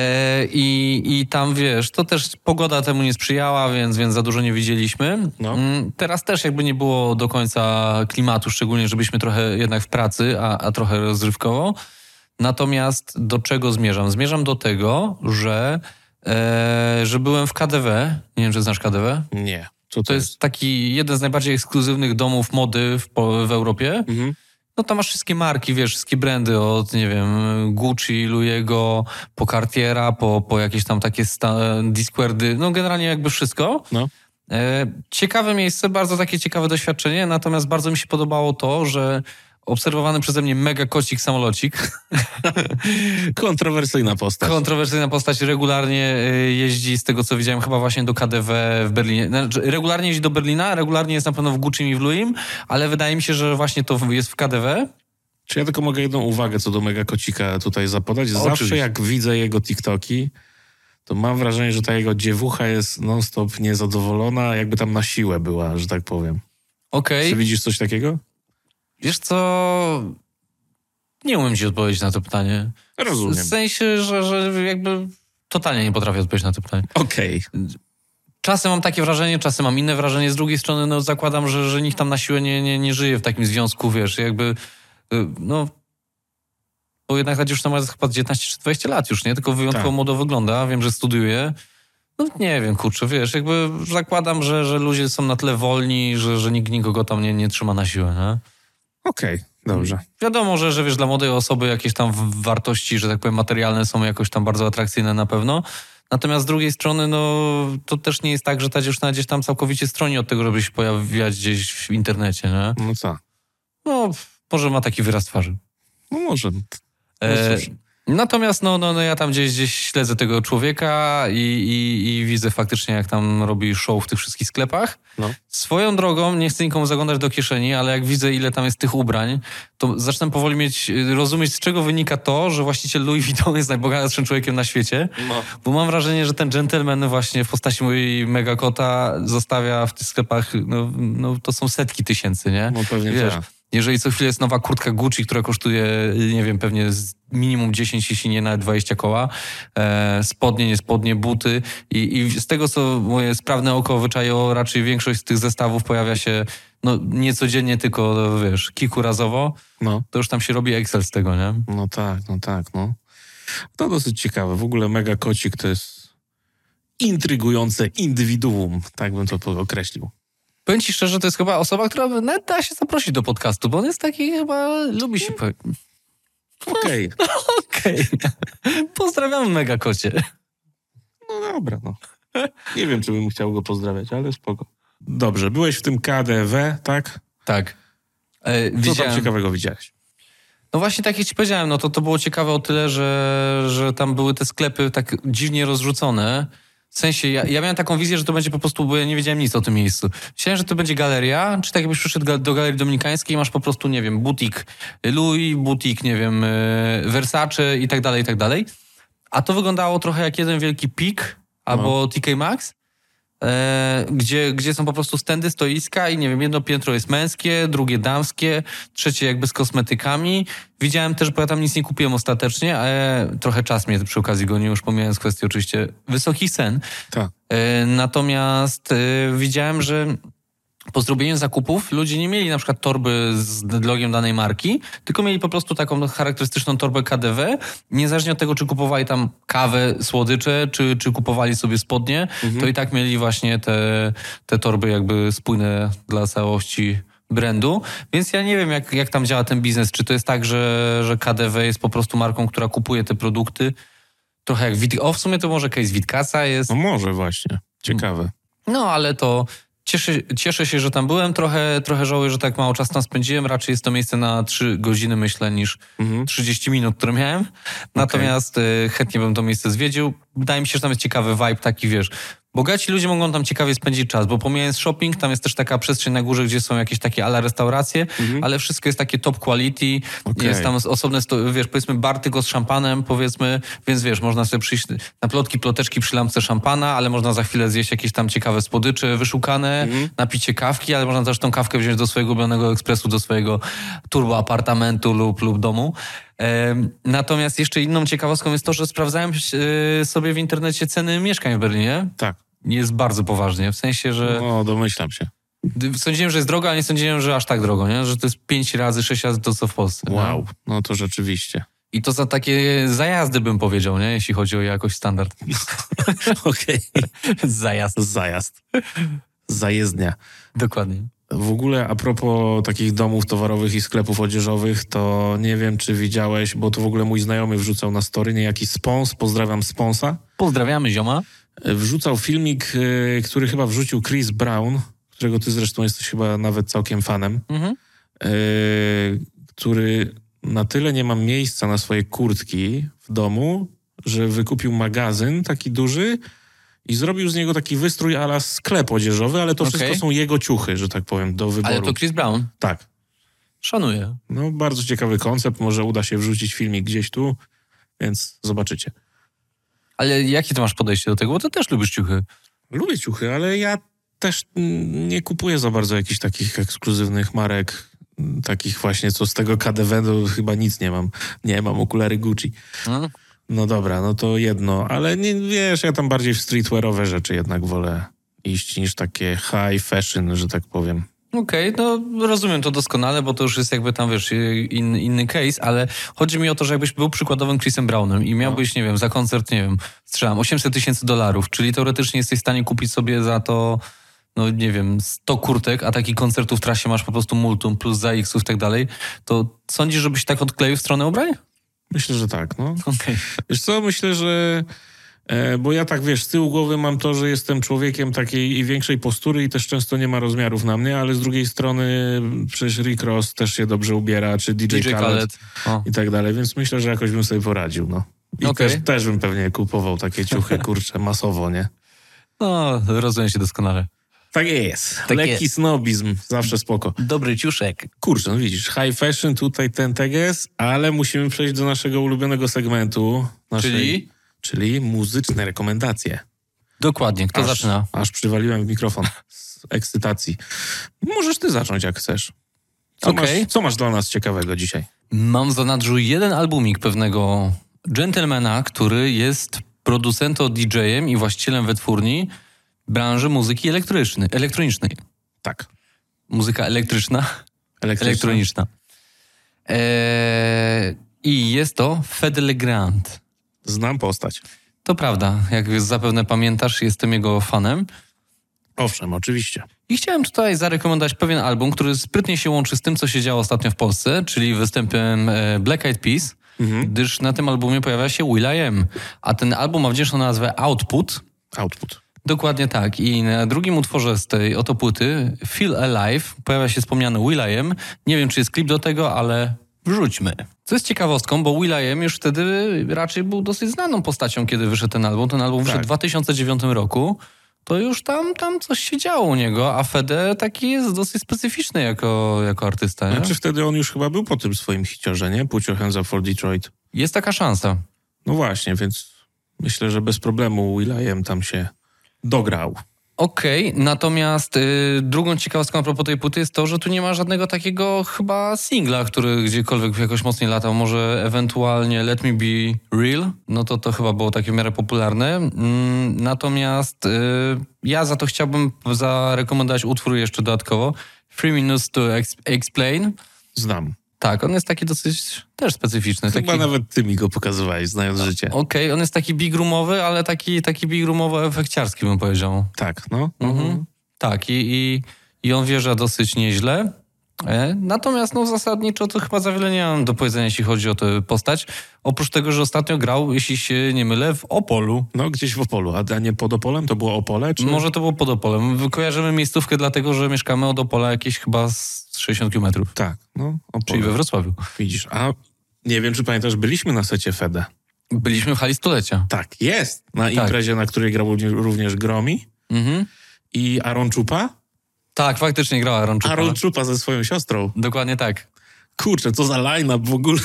I tam, wiesz, to też pogoda temu nie sprzyjała, więc za dużo nie widzieliśmy. No. Teraz też jakby nie było do końca klimatu, szczególnie, że byliśmy trochę jednak w pracy, a trochę rozrywkowo. Natomiast do czego zmierzam? Zmierzam do tego, że byłem w KaDeWe. Nie wiem, czy znasz KaDeWe? Nie. To jest taki jeden z najbardziej ekskluzywnych domów mody w Europie. Mhm. No tam masz wszystkie marki, wiesz, wszystkie brandy od, nie wiem, Gucci, Louis'ego, po Cartiera, po jakieś tam takie Discordy, no generalnie jakby wszystko. No. Ciekawe miejsce, bardzo takie ciekawe doświadczenie, natomiast bardzo mi się podobało to, że obserwowany przeze mnie mega kocik samolocik. Kontrowersyjna postać. Kontrowersyjna postać regularnie jeździ, z tego co widziałem, chyba właśnie do KaDeWe w Berlinie. Znaczy, regularnie jeździ do Berlina, regularnie jest na pewno w Gucci i w Louis'im, ale wydaje mi się, że właśnie to jest w KaDeWe. Czy ja tylko mogę jedną uwagę co do mega kocika tutaj zapodać? Zawsze oczywiście. Jak widzę jego TikToki, to mam wrażenie, że ta jego dziewucha jest non-stop niezadowolona, jakby tam na siłę była, że tak powiem. Okej. Czy widzisz coś takiego? Wiesz co, nie umiem ci odpowiedzieć na to pytanie. Rozumiem. W sensie, że jakby totalnie nie potrafię odpowiedzieć na to pytanie. Okej. Czasem mam takie wrażenie, czasem mam inne wrażenie. Z drugiej strony, no zakładam, że nikt tam na siłę nie żyje w takim związku, wiesz, jakby, no, bo jednak ta dziewczyna ma chyba 19 czy 20 lat już, nie? Tylko wyjątkowo młodo wygląda, wiem, że studiuje. No nie wiem, kurczę, wiesz, jakby zakładam, że ludzie są na tyle wolni, że nikt nikogo tam nie trzyma na siłę, nie? Okej, dobrze. Wiadomo, że wiesz, dla młodej osoby jakieś tam wartości, że tak powiem, materialne są jakoś tam bardzo atrakcyjne na pewno. Natomiast z drugiej strony, no, to też nie jest tak, że ta dziewczyna gdzieś tam całkowicie stroni od tego, żeby się pojawiać gdzieś w internecie, nie? No co? No, może ma taki wyraz twarzy. No może. Natomiast no ja tam gdzieś śledzę tego człowieka i widzę faktycznie, jak tam robi show w tych wszystkich sklepach. No. Swoją drogą, nie chcę nikomu zaglądać do kieszeni, ale jak widzę, ile tam jest tych ubrań, to zaczynam powoli rozumieć, z czego wynika to, że właściciel Louis Vuitton jest najbogatszym człowiekiem na świecie. No. Bo mam wrażenie, że ten gentleman właśnie w postaci mojej megakota zostawia w tych sklepach, no to są setki tysięcy, nie? No pewnie tak. Jeżeli co chwilę jest nowa kurtka Gucci, która kosztuje, nie wiem, pewnie minimum 10, jeśli nie nawet 20 koła, spodnie, nie spodnie, buty i z tego, co moje sprawne oko wyczaiło, raczej większość z tych zestawów pojawia się nie codziennie, tylko wiesz, kilkurazowo, to już tam się robi Excel z tego, nie? No tak. To dosyć ciekawe. W ogóle Mega Kocik to jest intrygujące indywiduum, tak bym to określił. Powiem ci szczerze, to jest chyba osoba, która nawet da się zaprosić do podcastu, bo on jest taki chyba, lubi się... Okej. Pozdrawiam Mega Kocie. No dobra, Nie wiem, czy bym chciał go pozdrawiać, ale spoko. Dobrze, byłeś w tym KDW, tak? Tak. Co tam ciekawego widziałeś? No właśnie tak jak ci powiedziałem, to było ciekawe o tyle, że tam były te sklepy tak dziwnie rozrzucone. W sensie, ja miałem taką wizję, że to będzie po prostu, bo ja nie wiedziałem nic o tym miejscu. Myślałem, że to będzie galeria, czy tak jakbyś przyszedł do Galerii Dominikańskiej i masz po prostu, nie wiem, butik Louis, butik, nie wiem, Versace i tak dalej. A to wyglądało trochę jak jeden wielki Pik albo TK Maxx, gdzie są po prostu stędy, stoiska i nie wiem, jedno piętro jest męskie, drugie damskie, trzecie jakby z kosmetykami. Widziałem też, bo ja tam nic nie kupiłem ostatecznie, ale trochę czas mnie przy okazji gonił, już pomijając kwestię oczywiście wysokich cen. Tak. Natomiast widziałem, że po zrobieniu zakupów ludzie nie mieli na przykład torby z logiem danej marki, tylko mieli po prostu taką charakterystyczną torbę KDW. Niezależnie od tego, czy kupowali tam kawę, słodycze, czy kupowali sobie spodnie, to i tak mieli właśnie te torby jakby spójne dla całości brandu. Więc ja nie wiem, jak tam działa ten biznes. Czy to jest tak, że KDW jest po prostu marką, która kupuje te produkty trochę jak w sumie to może case Witkasa jest. No może właśnie. Ciekawe. No ale to... Cieszę się, że tam byłem. Trochę żałuję, że tak mało czasu tam spędziłem. Raczej jest to miejsce na 3 godziny, myślę, niż 30 minut, które miałem. Natomiast chętnie bym to miejsce zwiedził. Wydaje mi się, że tam jest ciekawy vibe taki, wiesz... Bogaci ludzie mogą tam ciekawie spędzić czas, bo pomijając shopping, tam jest też taka przestrzeń na górze, gdzie są jakieś takie ala restauracje, ale wszystko jest takie top quality. Jest tam osobne, wiesz, powiedzmy bar tylko z szampanem, powiedzmy, więc wiesz, można sobie przyjść na ploteczki przy lampce szampana, ale można za chwilę zjeść jakieś tam ciekawe słodycze wyszukane, napić się kawki, ale można też tą kawkę wziąć do swojego ulubionego ekspresu, do swojego turbo apartamentu lub domu. Natomiast jeszcze inną ciekawostką jest to, że sprawdzałem sobie w internecie ceny mieszkań w Berlinie. Tak. Jest bardzo poważnie, w sensie, że... No, domyślam się. Sądziłem, że jest drogo, ale nie sądziłem, że aż tak drogo, nie? Że to jest 5 razy, 6 razy to, co w Polsce. Wow, nie? No to rzeczywiście. I to za takie zajazdy bym powiedział, nie? Jeśli chodzi o jakość standard. Okej. Zajazd. Zajezdnia. Dokładnie. W ogóle a propos takich domów towarowych i sklepów odzieżowych, to nie wiem, czy widziałeś, bo to w ogóle mój znajomy wrzucał na story, niejaki Spons, pozdrawiam Sponsa. Pozdrawiamy zioma. Wrzucał filmik, który chyba wrzucił Chris Brown, którego ty zresztą jesteś chyba nawet całkiem fanem, który na tyle nie ma miejsca na swoje kurtki w domu, że wykupił magazyn taki duży i zrobił z niego taki wystrój a la sklep odzieżowy, ale to wszystko są jego ciuchy, że tak powiem, do wyboru. Ale to Chris Brown? Tak. Szanuję. No, bardzo ciekawy koncept, może uda się wrzucić filmik gdzieś tu, więc zobaczycie. Ale jakie ty masz podejście do tego? Bo ty też lubisz ciuchy. Lubię ciuchy, ale ja też nie kupuję za bardzo jakichś takich ekskluzywnych marek, takich właśnie, co z tego KDW, to chyba nic nie mam. Nie, mam okulary Gucci. No dobra, no to jedno, ale nie, wiesz, ja tam bardziej w streetwearowe rzeczy jednak wolę iść niż takie high fashion, że tak powiem. Okej, no rozumiem to doskonale, bo to już jest jakby tam, wiesz, inny case, ale chodzi mi o to, że jakbyś był przykładowym Chrisem Brownem i miałbyś, nie wiem, za koncert, nie wiem, strzelam, $800,000, czyli teoretycznie jesteś w stanie kupić sobie za to, no nie wiem, 100 kurtek, a takich koncertów w trasie masz po prostu multum, plus za X-ów i tak dalej, to sądzisz, żebyś tak odkleił w stronę ubrań? Myślę, że tak, no. Wiesz co, myślę, że Bo ja tak, wiesz, z tyłu głowy mam to, że jestem człowiekiem takiej i większej postury i też często nie ma rozmiarów na mnie, ale z drugiej strony przecież Rick Ross też się dobrze ubiera, czy DJ Khaled i tak dalej, więc myślę, że jakoś bym sobie poradził, no. I też bym pewnie kupował takie ciuchy, kurczę, masowo, nie? No, rozumiem się doskonale. Tak jest. Lekki snobizm, zawsze spoko. Dobry ciuszek. Kurczę, no widzisz, high fashion tutaj ten teges, ale musimy przejść do naszego ulubionego segmentu. Czyli muzyczne rekomendacje. Dokładnie. Kto zaczyna? Aż przywaliłem w mikrofon z ekscytacji. Możesz ty zacząć, jak chcesz. Co masz dla nas ciekawego dzisiaj? Mam w zanadrzu jeden albumik pewnego gentlemana, który jest producentem, DJ-em i właścicielem wytwórni branży muzyki elektronicznej. Tak. Muzyka elektryczna. Elektroniczna. I jest to Fede Le Grand. Znam postać. To prawda. Jak zapewne pamiętasz, jestem jego fanem. Owszem, oczywiście. I chciałem tutaj zarekomendować pewien album, który sprytnie się łączy z tym, co się działo ostatnio w Polsce, czyli występem Black Eyed Peas, gdyż na tym albumie pojawia się will.i.am, a ten album ma wdzięczną nazwę Output. Dokładnie tak. I na drugim utworze z tej oto płyty, Feel Alive, pojawia się wspomniany will.i.am. Nie wiem, czy jest klip do tego, ale wrzućmy. Co jest ciekawostką, bo will.i.am już wtedy raczej był dosyć znaną postacią, kiedy wyszedł ten album. Ten album wyszedł w 2009 roku. To już tam coś się działo u niego, a Fede taki jest dosyć specyficzny jako artysta. Nie? Znaczy wtedy on już chyba był po tym swoim hiciorze, nie? Put Your Hands Up for Detroit. Jest taka szansa. No właśnie, więc myślę, że bez problemu will.i.am tam się dograł. Okej, natomiast drugą ciekawostką a propos tej płyty jest to, że tu nie ma żadnego takiego chyba singla, który gdziekolwiek jakoś mocniej latał. Może ewentualnie Let Me Be Real, no to chyba było takie w miarę popularne. Natomiast ja za to chciałbym zarekomendować utwór jeszcze dodatkowo. 3 Minutes to Explain. Znam. Tak, on jest taki dosyć też specyficzny. Chyba nawet ty mi go pokazywałeś, znając życie. Okej, on jest taki big roomowy, ale taki big roomowo efekciarski, bym powiedział. Tak, no. Tak, i on wjeżdża dosyć nieźle. Natomiast zasadniczo to chyba za wiele nie mam do powiedzenia, jeśli chodzi o tę postać. Oprócz tego, że ostatnio grał, jeśli się nie mylę, w Opolu. No, gdzieś w Opolu. A nie pod Opolem? To było Opole? Czy... Może to było pod Opolem. Kojarzymy miejscówkę dlatego, że mieszkamy od Opola jakieś chyba z 60 kilometrów. Tak, no. Opole. Czyli we Wrocławiu. Widzisz, a nie wiem, czy pamiętasz, byliśmy na secie Fede. Byliśmy w hali stulecia. Tak, jest. Na imprezie, na której grał również Gromi i Aaron Czupa. Tak, faktycznie grała Aaron Czupa. Aaron Czupa ze swoją siostrą. Dokładnie tak. Kurczę, co za line-up w ogóle.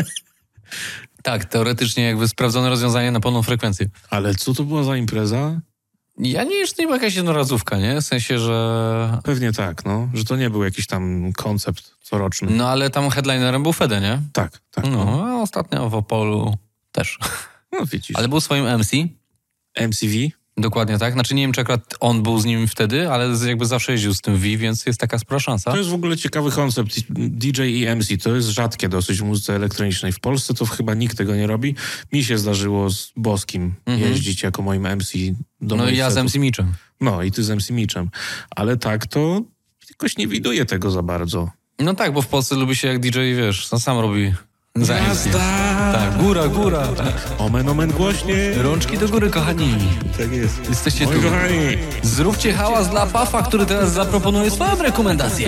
Tak, teoretycznie jakby sprawdzone rozwiązanie na pełną frekwencję. Ale co to była za impreza? Ja nie, już nie była jakaś jednorazówka, nie? W sensie, że... Pewnie tak, no. Że to nie był jakiś tam koncept coroczny. No, ale tam headlinerem był Fede, nie? Tak. No, a ostatnio w Opolu też. No, widzisz. Ale był swoim MC. MCV? Dokładnie tak. Znaczy nie wiem, czy akurat on był z nim wtedy, ale jakby zawsze jeździł z tym V, więc jest taka spora szansa. To jest w ogóle ciekawy koncept. DJ i MC to jest rzadkie dosyć w muzyce elektronicznej. W Polsce to chyba nikt tego nie robi. Mi się zdarzyło z Boskim jeździć jako moim MC do No i ja setów. z MC Mitchem. No i ty z MC Mitchem. Ale tak to jakoś nie widuję tego za bardzo. No tak, bo w Polsce lubi się jak DJ, wiesz, sam robi za MC. Tak, góra. Omen głośniej. Rączki do góry, kochani. Tak jest. Jesteście Moi tu. kochani. Zróbcie hałas dla Pafa, który teraz zaproponuje swoją rekomendację.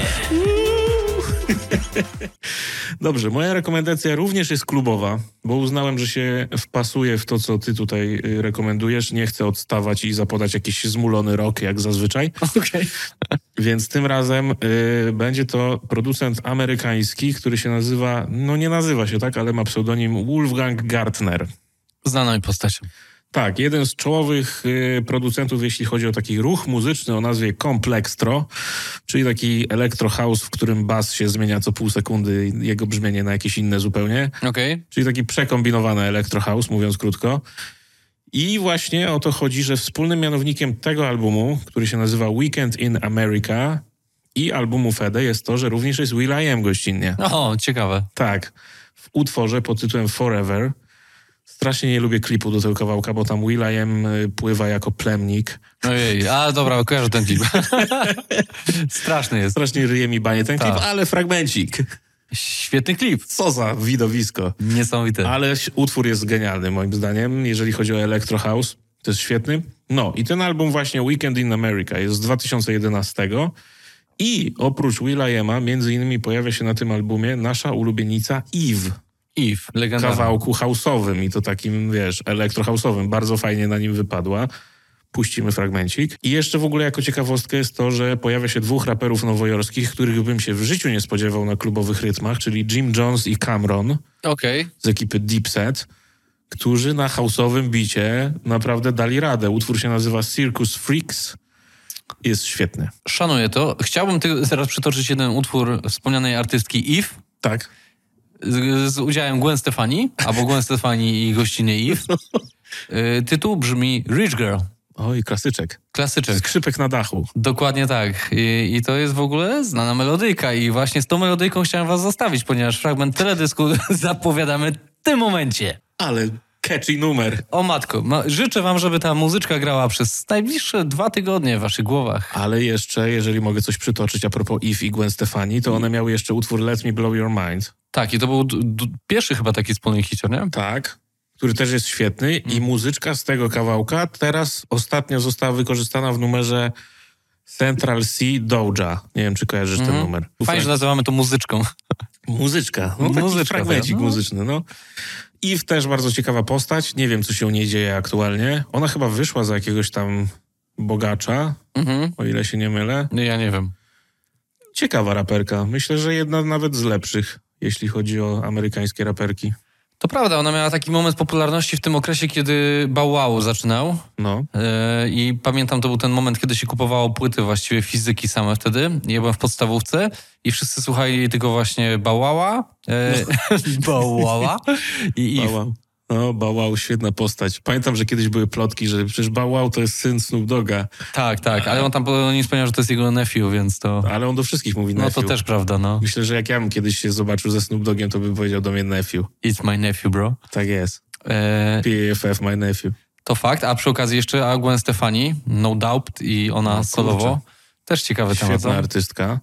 Dobrze, moja rekomendacja również jest klubowa, bo uznałem, że się wpasuje w to, co ty tutaj rekomendujesz. Nie chcę odstawać i zapodać jakiś zmulony rock, jak zazwyczaj. Okej. Więc tym razem będzie to producent amerykański, który się nazywa, no nie nazywa się tak, ale ma pseudonim Wolfgang Gartner. Znaną mi postacią. Tak, jeden z czołowych producentów, jeśli chodzi o taki ruch muzyczny o nazwie Complextro, czyli taki electro house, w którym bas się zmienia co pół sekundy, jego brzmienie na jakieś inne zupełnie. Okej. Czyli taki przekombinowany electro house, mówiąc krótko. I właśnie o to chodzi, że wspólnym mianownikiem tego albumu, który się nazywa Weekend in America i albumu Fede jest to, że również jest will.i.am gościnnie. O, ciekawe. Tak, w utworze pod tytułem Forever. Strasznie nie lubię klipu do tego kawałka, bo tam will.i.am pływa jako plemnik. Ojej, a dobra, kojarzę ten klip. Straszny jest. Strasznie ryje mi banie ten klip, Tak. ale fragmencik. Świetny klip. Co za widowisko. Niesamowite. Ale utwór jest genialny moim zdaniem, jeżeli chodzi o Electro House. To jest świetny. No i ten album właśnie Weekend in America jest z 2011 i oprócz Will.i.ama między innymi pojawia się na tym albumie nasza ulubienica Eve. Eve, legendarna. Kawałku house'owym i to takim, wiesz, elektro-house'owym. Bardzo fajnie na nim wypadła. Puścimy fragmencik. I jeszcze w ogóle jako ciekawostkę jest to, że pojawia się 2 raperów nowojorskich, których bym się w życiu nie spodziewał na klubowych rytmach, czyli Jim Jones i Cameron z ekipy Dipset, którzy na house'owym bicie naprawdę dali radę. Utwór się nazywa Circus Freaks. Jest świetny. Szanuję to. Chciałbym teraz przytoczyć jeden utwór wspomnianej artystki Eve. Tak. Z udziałem Gwen Stefani, albo Gwen Stefani i gościnie Eve. Tytuł brzmi Rich Girl. Oj, klasyczek. Klasyczek. Skrzypek na dachu. Dokładnie tak. I to jest w ogóle znana melodyjka i właśnie z tą melodyjką chciałem was zostawić, ponieważ fragment teledysku zapowiadamy w tym momencie. Ale catchy numer. O matko, życzę wam, żeby ta muzyczka grała przez najbliższe 2 tygodnie w waszych głowach. Ale jeszcze, jeżeli mogę coś przytoczyć a propos Eve i Gwen Stefani, to one miały jeszcze utwór Let Me Blow Your Mind. Tak, i to był pierwszy chyba taki wspólny hicior, nie? Tak, który też jest świetny i muzyczka z tego kawałka teraz ostatnio została wykorzystana w numerze Central C Doja. Nie wiem, czy kojarzysz ten numer. Fajnie, że nazywamy to muzyczką. Muzyczka. No, taki Muzyczka, fragmencik no. muzyczny, no. Eve też bardzo ciekawa postać. Nie wiem, co się u niej dzieje aktualnie. Ona chyba wyszła za jakiegoś tam bogacza, o ile się nie mylę. Ja nie wiem. Ciekawa raperka. Myślę, że jedna nawet z lepszych, jeśli chodzi o amerykańskie raperki. To prawda, ona miała taki moment popularności w tym okresie, kiedy Bow Wow zaczynał. No. I pamiętam, to był ten moment, kiedy się kupowało płyty właściwie fizyki same wtedy. Ja byłem w podstawówce i wszyscy słuchali tylko właśnie Bow Wowa. Bow Wowa i Eve. Bow Wow. No, Bow Wow, świetna postać. Pamiętam, że kiedyś były plotki, że przecież Bow Wow to jest syn Snoop Dogga. Tak, ale on tam nie wspomniał, że to jest jego nephew, więc to... Ale on do wszystkich mówi No nephew. to też prawda, no. Myślę, że jak ja bym kiedyś się zobaczył ze Snoop Doggiem, to bym powiedział do mnie nephew. It's my nephew, bro. Tak jest. PFF, my nephew. To fakt, a przy okazji jeszcze Gwen Stefani, No Doubt i ona No, solowo. Też ciekawy temat. Świetna artystka.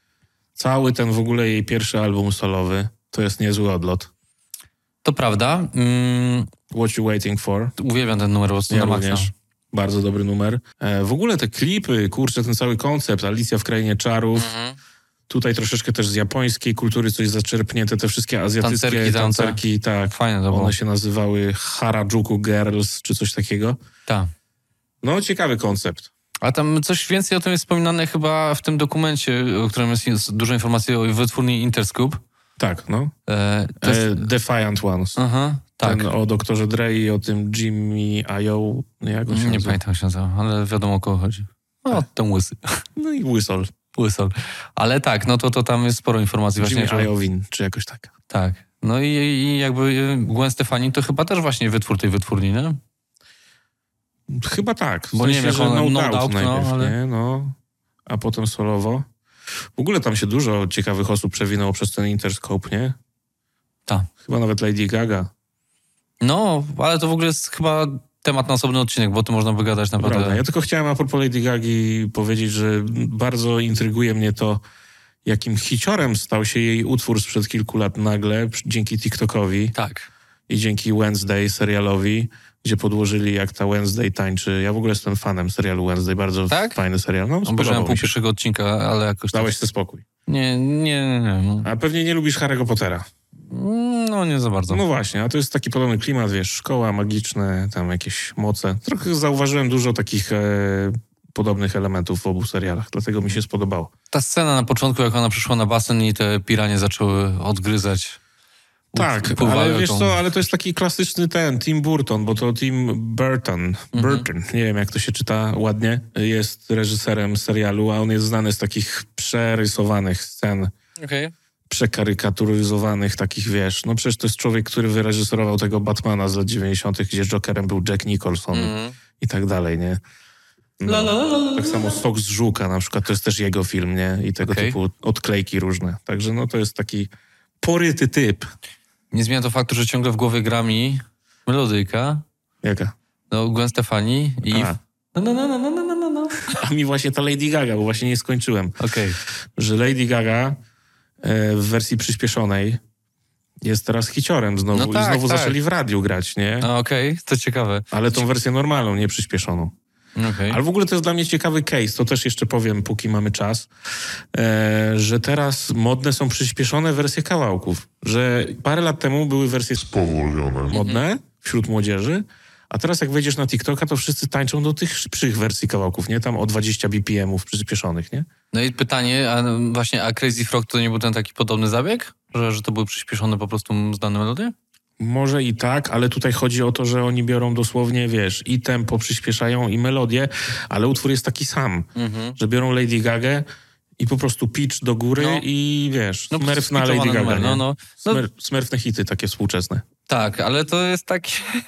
Cały ten w ogóle jej pierwszy album solowy to jest niezły odlot. To prawda. What You Waiting For? Uwielbiam ten numer, po prostu na maksa. Również. Bardzo dobry numer. W ogóle te klipy, kurczę, ten cały koncept, Alicja w Krainie Czarów, tutaj troszeczkę też z japońskiej kultury coś zaczerpnięte, te wszystkie azjatyckie tancerki, tak. Fajne to było. One się nazywały Harajuku Girls, czy coś takiego. Tak. No, ciekawy koncept. A tam coś więcej o tym jest wspominane chyba w tym dokumencie, o którym jest dużo informacji o wytwórni Interscope. Tak, no. Defiant Ones. Aha, tak. Ten o doktorze Dre i o tym Jimmy Io. Jak on się Nie nazywa? pamiętam jak się nazywa, ale wiadomo o kogo chodzi. No, ten łysy. No i Whistle. Ale tak, no to tam jest sporo informacji właśnie. Jimmy Iovine, czy jakoś tak. Tak. No i jakby Gwen Stefani to chyba też właśnie wytwór tej wytwórni, nie? Chyba tak. Bo nie wiem, jak że on- No No Doubt Doubt, no, najpierw, ale- nie? No. A potem solowo. W ogóle tam się dużo ciekawych osób przewinęło przez ten Interscope, nie? Tak. Chyba nawet Lady Gaga. No, ale to w ogóle jest chyba temat na osobny odcinek, bo o tym można wygadać naprawdę. Prawda. Ja tylko chciałem a propos Lady Gagi powiedzieć, że bardzo intryguje mnie to, jakim hiciorem stał się jej utwór sprzed kilku lat nagle, dzięki TikTokowi Tak. i dzięki Wednesday serialowi, gdzie podłożyli, jak ta Wednesday tańczy. Ja w ogóle jestem fanem serialu Wednesday, bardzo Tak? fajny serial. No, Obejrzałem spodobał pół mi się. pierwszego odcinka, ale jakoś... Dałeś sobie spokój. Nie. A pewnie nie lubisz Harry'ego Pottera. No, nie za bardzo. No właśnie, a to jest taki podobny klimat, wiesz, szkoła, magiczne, tam jakieś moce. Trochę zauważyłem dużo takich podobnych elementów w obu serialach, dlatego mi się spodobało. Ta scena na początku, jak ona przyszła na basen i te piranie zaczęły odgryzać. Tak, ale wiesz co, ale to jest taki klasyczny Tim Burton, bo to Tim Burton, nie wiem jak to się czyta ładnie, jest reżyserem serialu, a on jest znany z takich przerysowanych scen, Okej. przekarykaturyzowanych takich, wiesz, no przecież to jest człowiek, który wyreżyserował tego Batmana z lat 90., gdzie Jokerem był Jack Nicholson i tak dalej, nie? No, tak samo Sok z Żuka na przykład, to jest też jego film, nie? I tego typu odklejki różne. Także no to jest taki poryty typ. Nie zmienia to faktu, że ciągle w głowie gra mi melodyjka. Jaka? No, Gwen Stefani i... A. No. A mi właśnie ta Lady Gaga, bo właśnie nie skończyłem. Okej. Że Lady Gaga w wersji przyspieszonej Jest teraz hiciorem znowu No tak, i znowu tak. zaczęli w radiu grać, nie? No okej, to ciekawe. Ale tą wersję normalną, nie przyspieszoną. Okej. Ale w ogóle to jest dla mnie ciekawy case, to też jeszcze powiem, póki mamy czas, że teraz modne są przyspieszone wersje kawałków. Że parę lat temu były wersje spowolnione, modne wśród młodzieży, a teraz jak wejdziesz na TikToka, to wszyscy tańczą do tych szybszych wersji kawałków, nie? Tam o 20 BPM-ów przyspieszonych, nie? No i pytanie, a Crazy Frog to nie był ten taki podobny zabieg? Że to były przyspieszone po prostu zdane melodie? Może i tak, ale tutaj chodzi o to, że oni biorą dosłownie, wiesz, i tempo przyspieszają, i melodię, ale utwór jest taki sam, że biorą Lady Gagę i po prostu pitch do góry i wiesz, smurf na Lady Gaga, nie? Smurfne hity takie współczesne. Tak, ale to jest takie...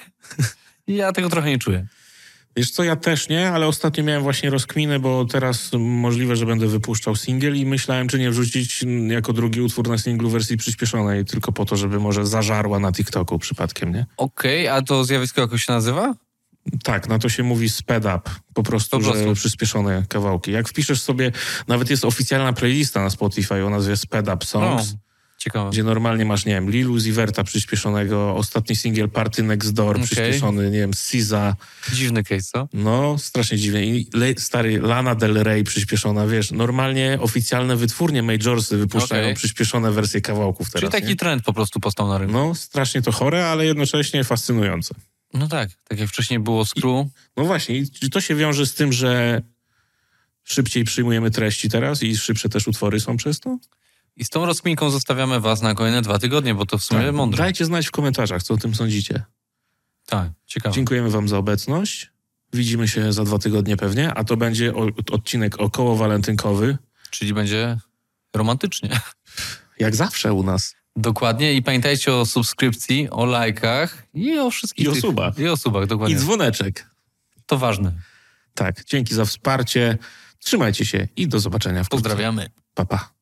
Ja tego trochę nie czuję. Wiesz co, ja też nie, ale ostatnio miałem właśnie rozkminę, bo teraz możliwe, że będę wypuszczał singiel i myślałem, czy nie wrzucić jako drugi utwór na singlu wersji przyspieszonej, tylko po to, żeby może zażarła na TikToku przypadkiem, nie? Okej, a to zjawisko jakoś się nazywa? Tak, na to się mówi sped up, po prostu, że przyspieszone kawałki. Jak wpiszesz sobie, nawet jest oficjalna playlista na Spotify o nazwie Sped Up Songs, ciekawe. gdzie normalnie masz, nie wiem, Lil Uzi Verta przyspieszonego, ostatni singiel Party Next Door przyspieszony, nie wiem, SZA. Dziwny case, co? No, strasznie dziwnie. I stary, Lana Del Rey przyspieszona, wiesz, normalnie oficjalne wytwórnie majorsy wypuszczają przyspieszone wersje kawałków teraz. Czyli taki trend po prostu powstał na rynku. No, strasznie to chore, ale jednocześnie fascynujące. No tak jak wcześniej było Screw. No właśnie, i czy to się wiąże z tym, że szybciej przyjmujemy treści teraz i szybsze też utwory są przez to? I z tą rozkminką zostawiamy was na kolejne 2 tygodnie, bo to w sumie mądre. Dajcie znać w komentarzach, co o tym sądzicie. Tak, ciekawe. Dziękujemy wam za obecność. Widzimy się za 2 tygodnie pewnie, a to będzie odcinek okołowalentynkowy. Czyli będzie romantycznie. Jak zawsze u nas. Dokładnie i pamiętajcie o subskrypcji, o lajkach i o wszystkich I o subach. I o subach, dokładnie. I dzwoneczek. To ważne. Tak, dzięki za wsparcie. Trzymajcie się i do zobaczenia wkrótce. Pozdrawiamy. Pa, pa.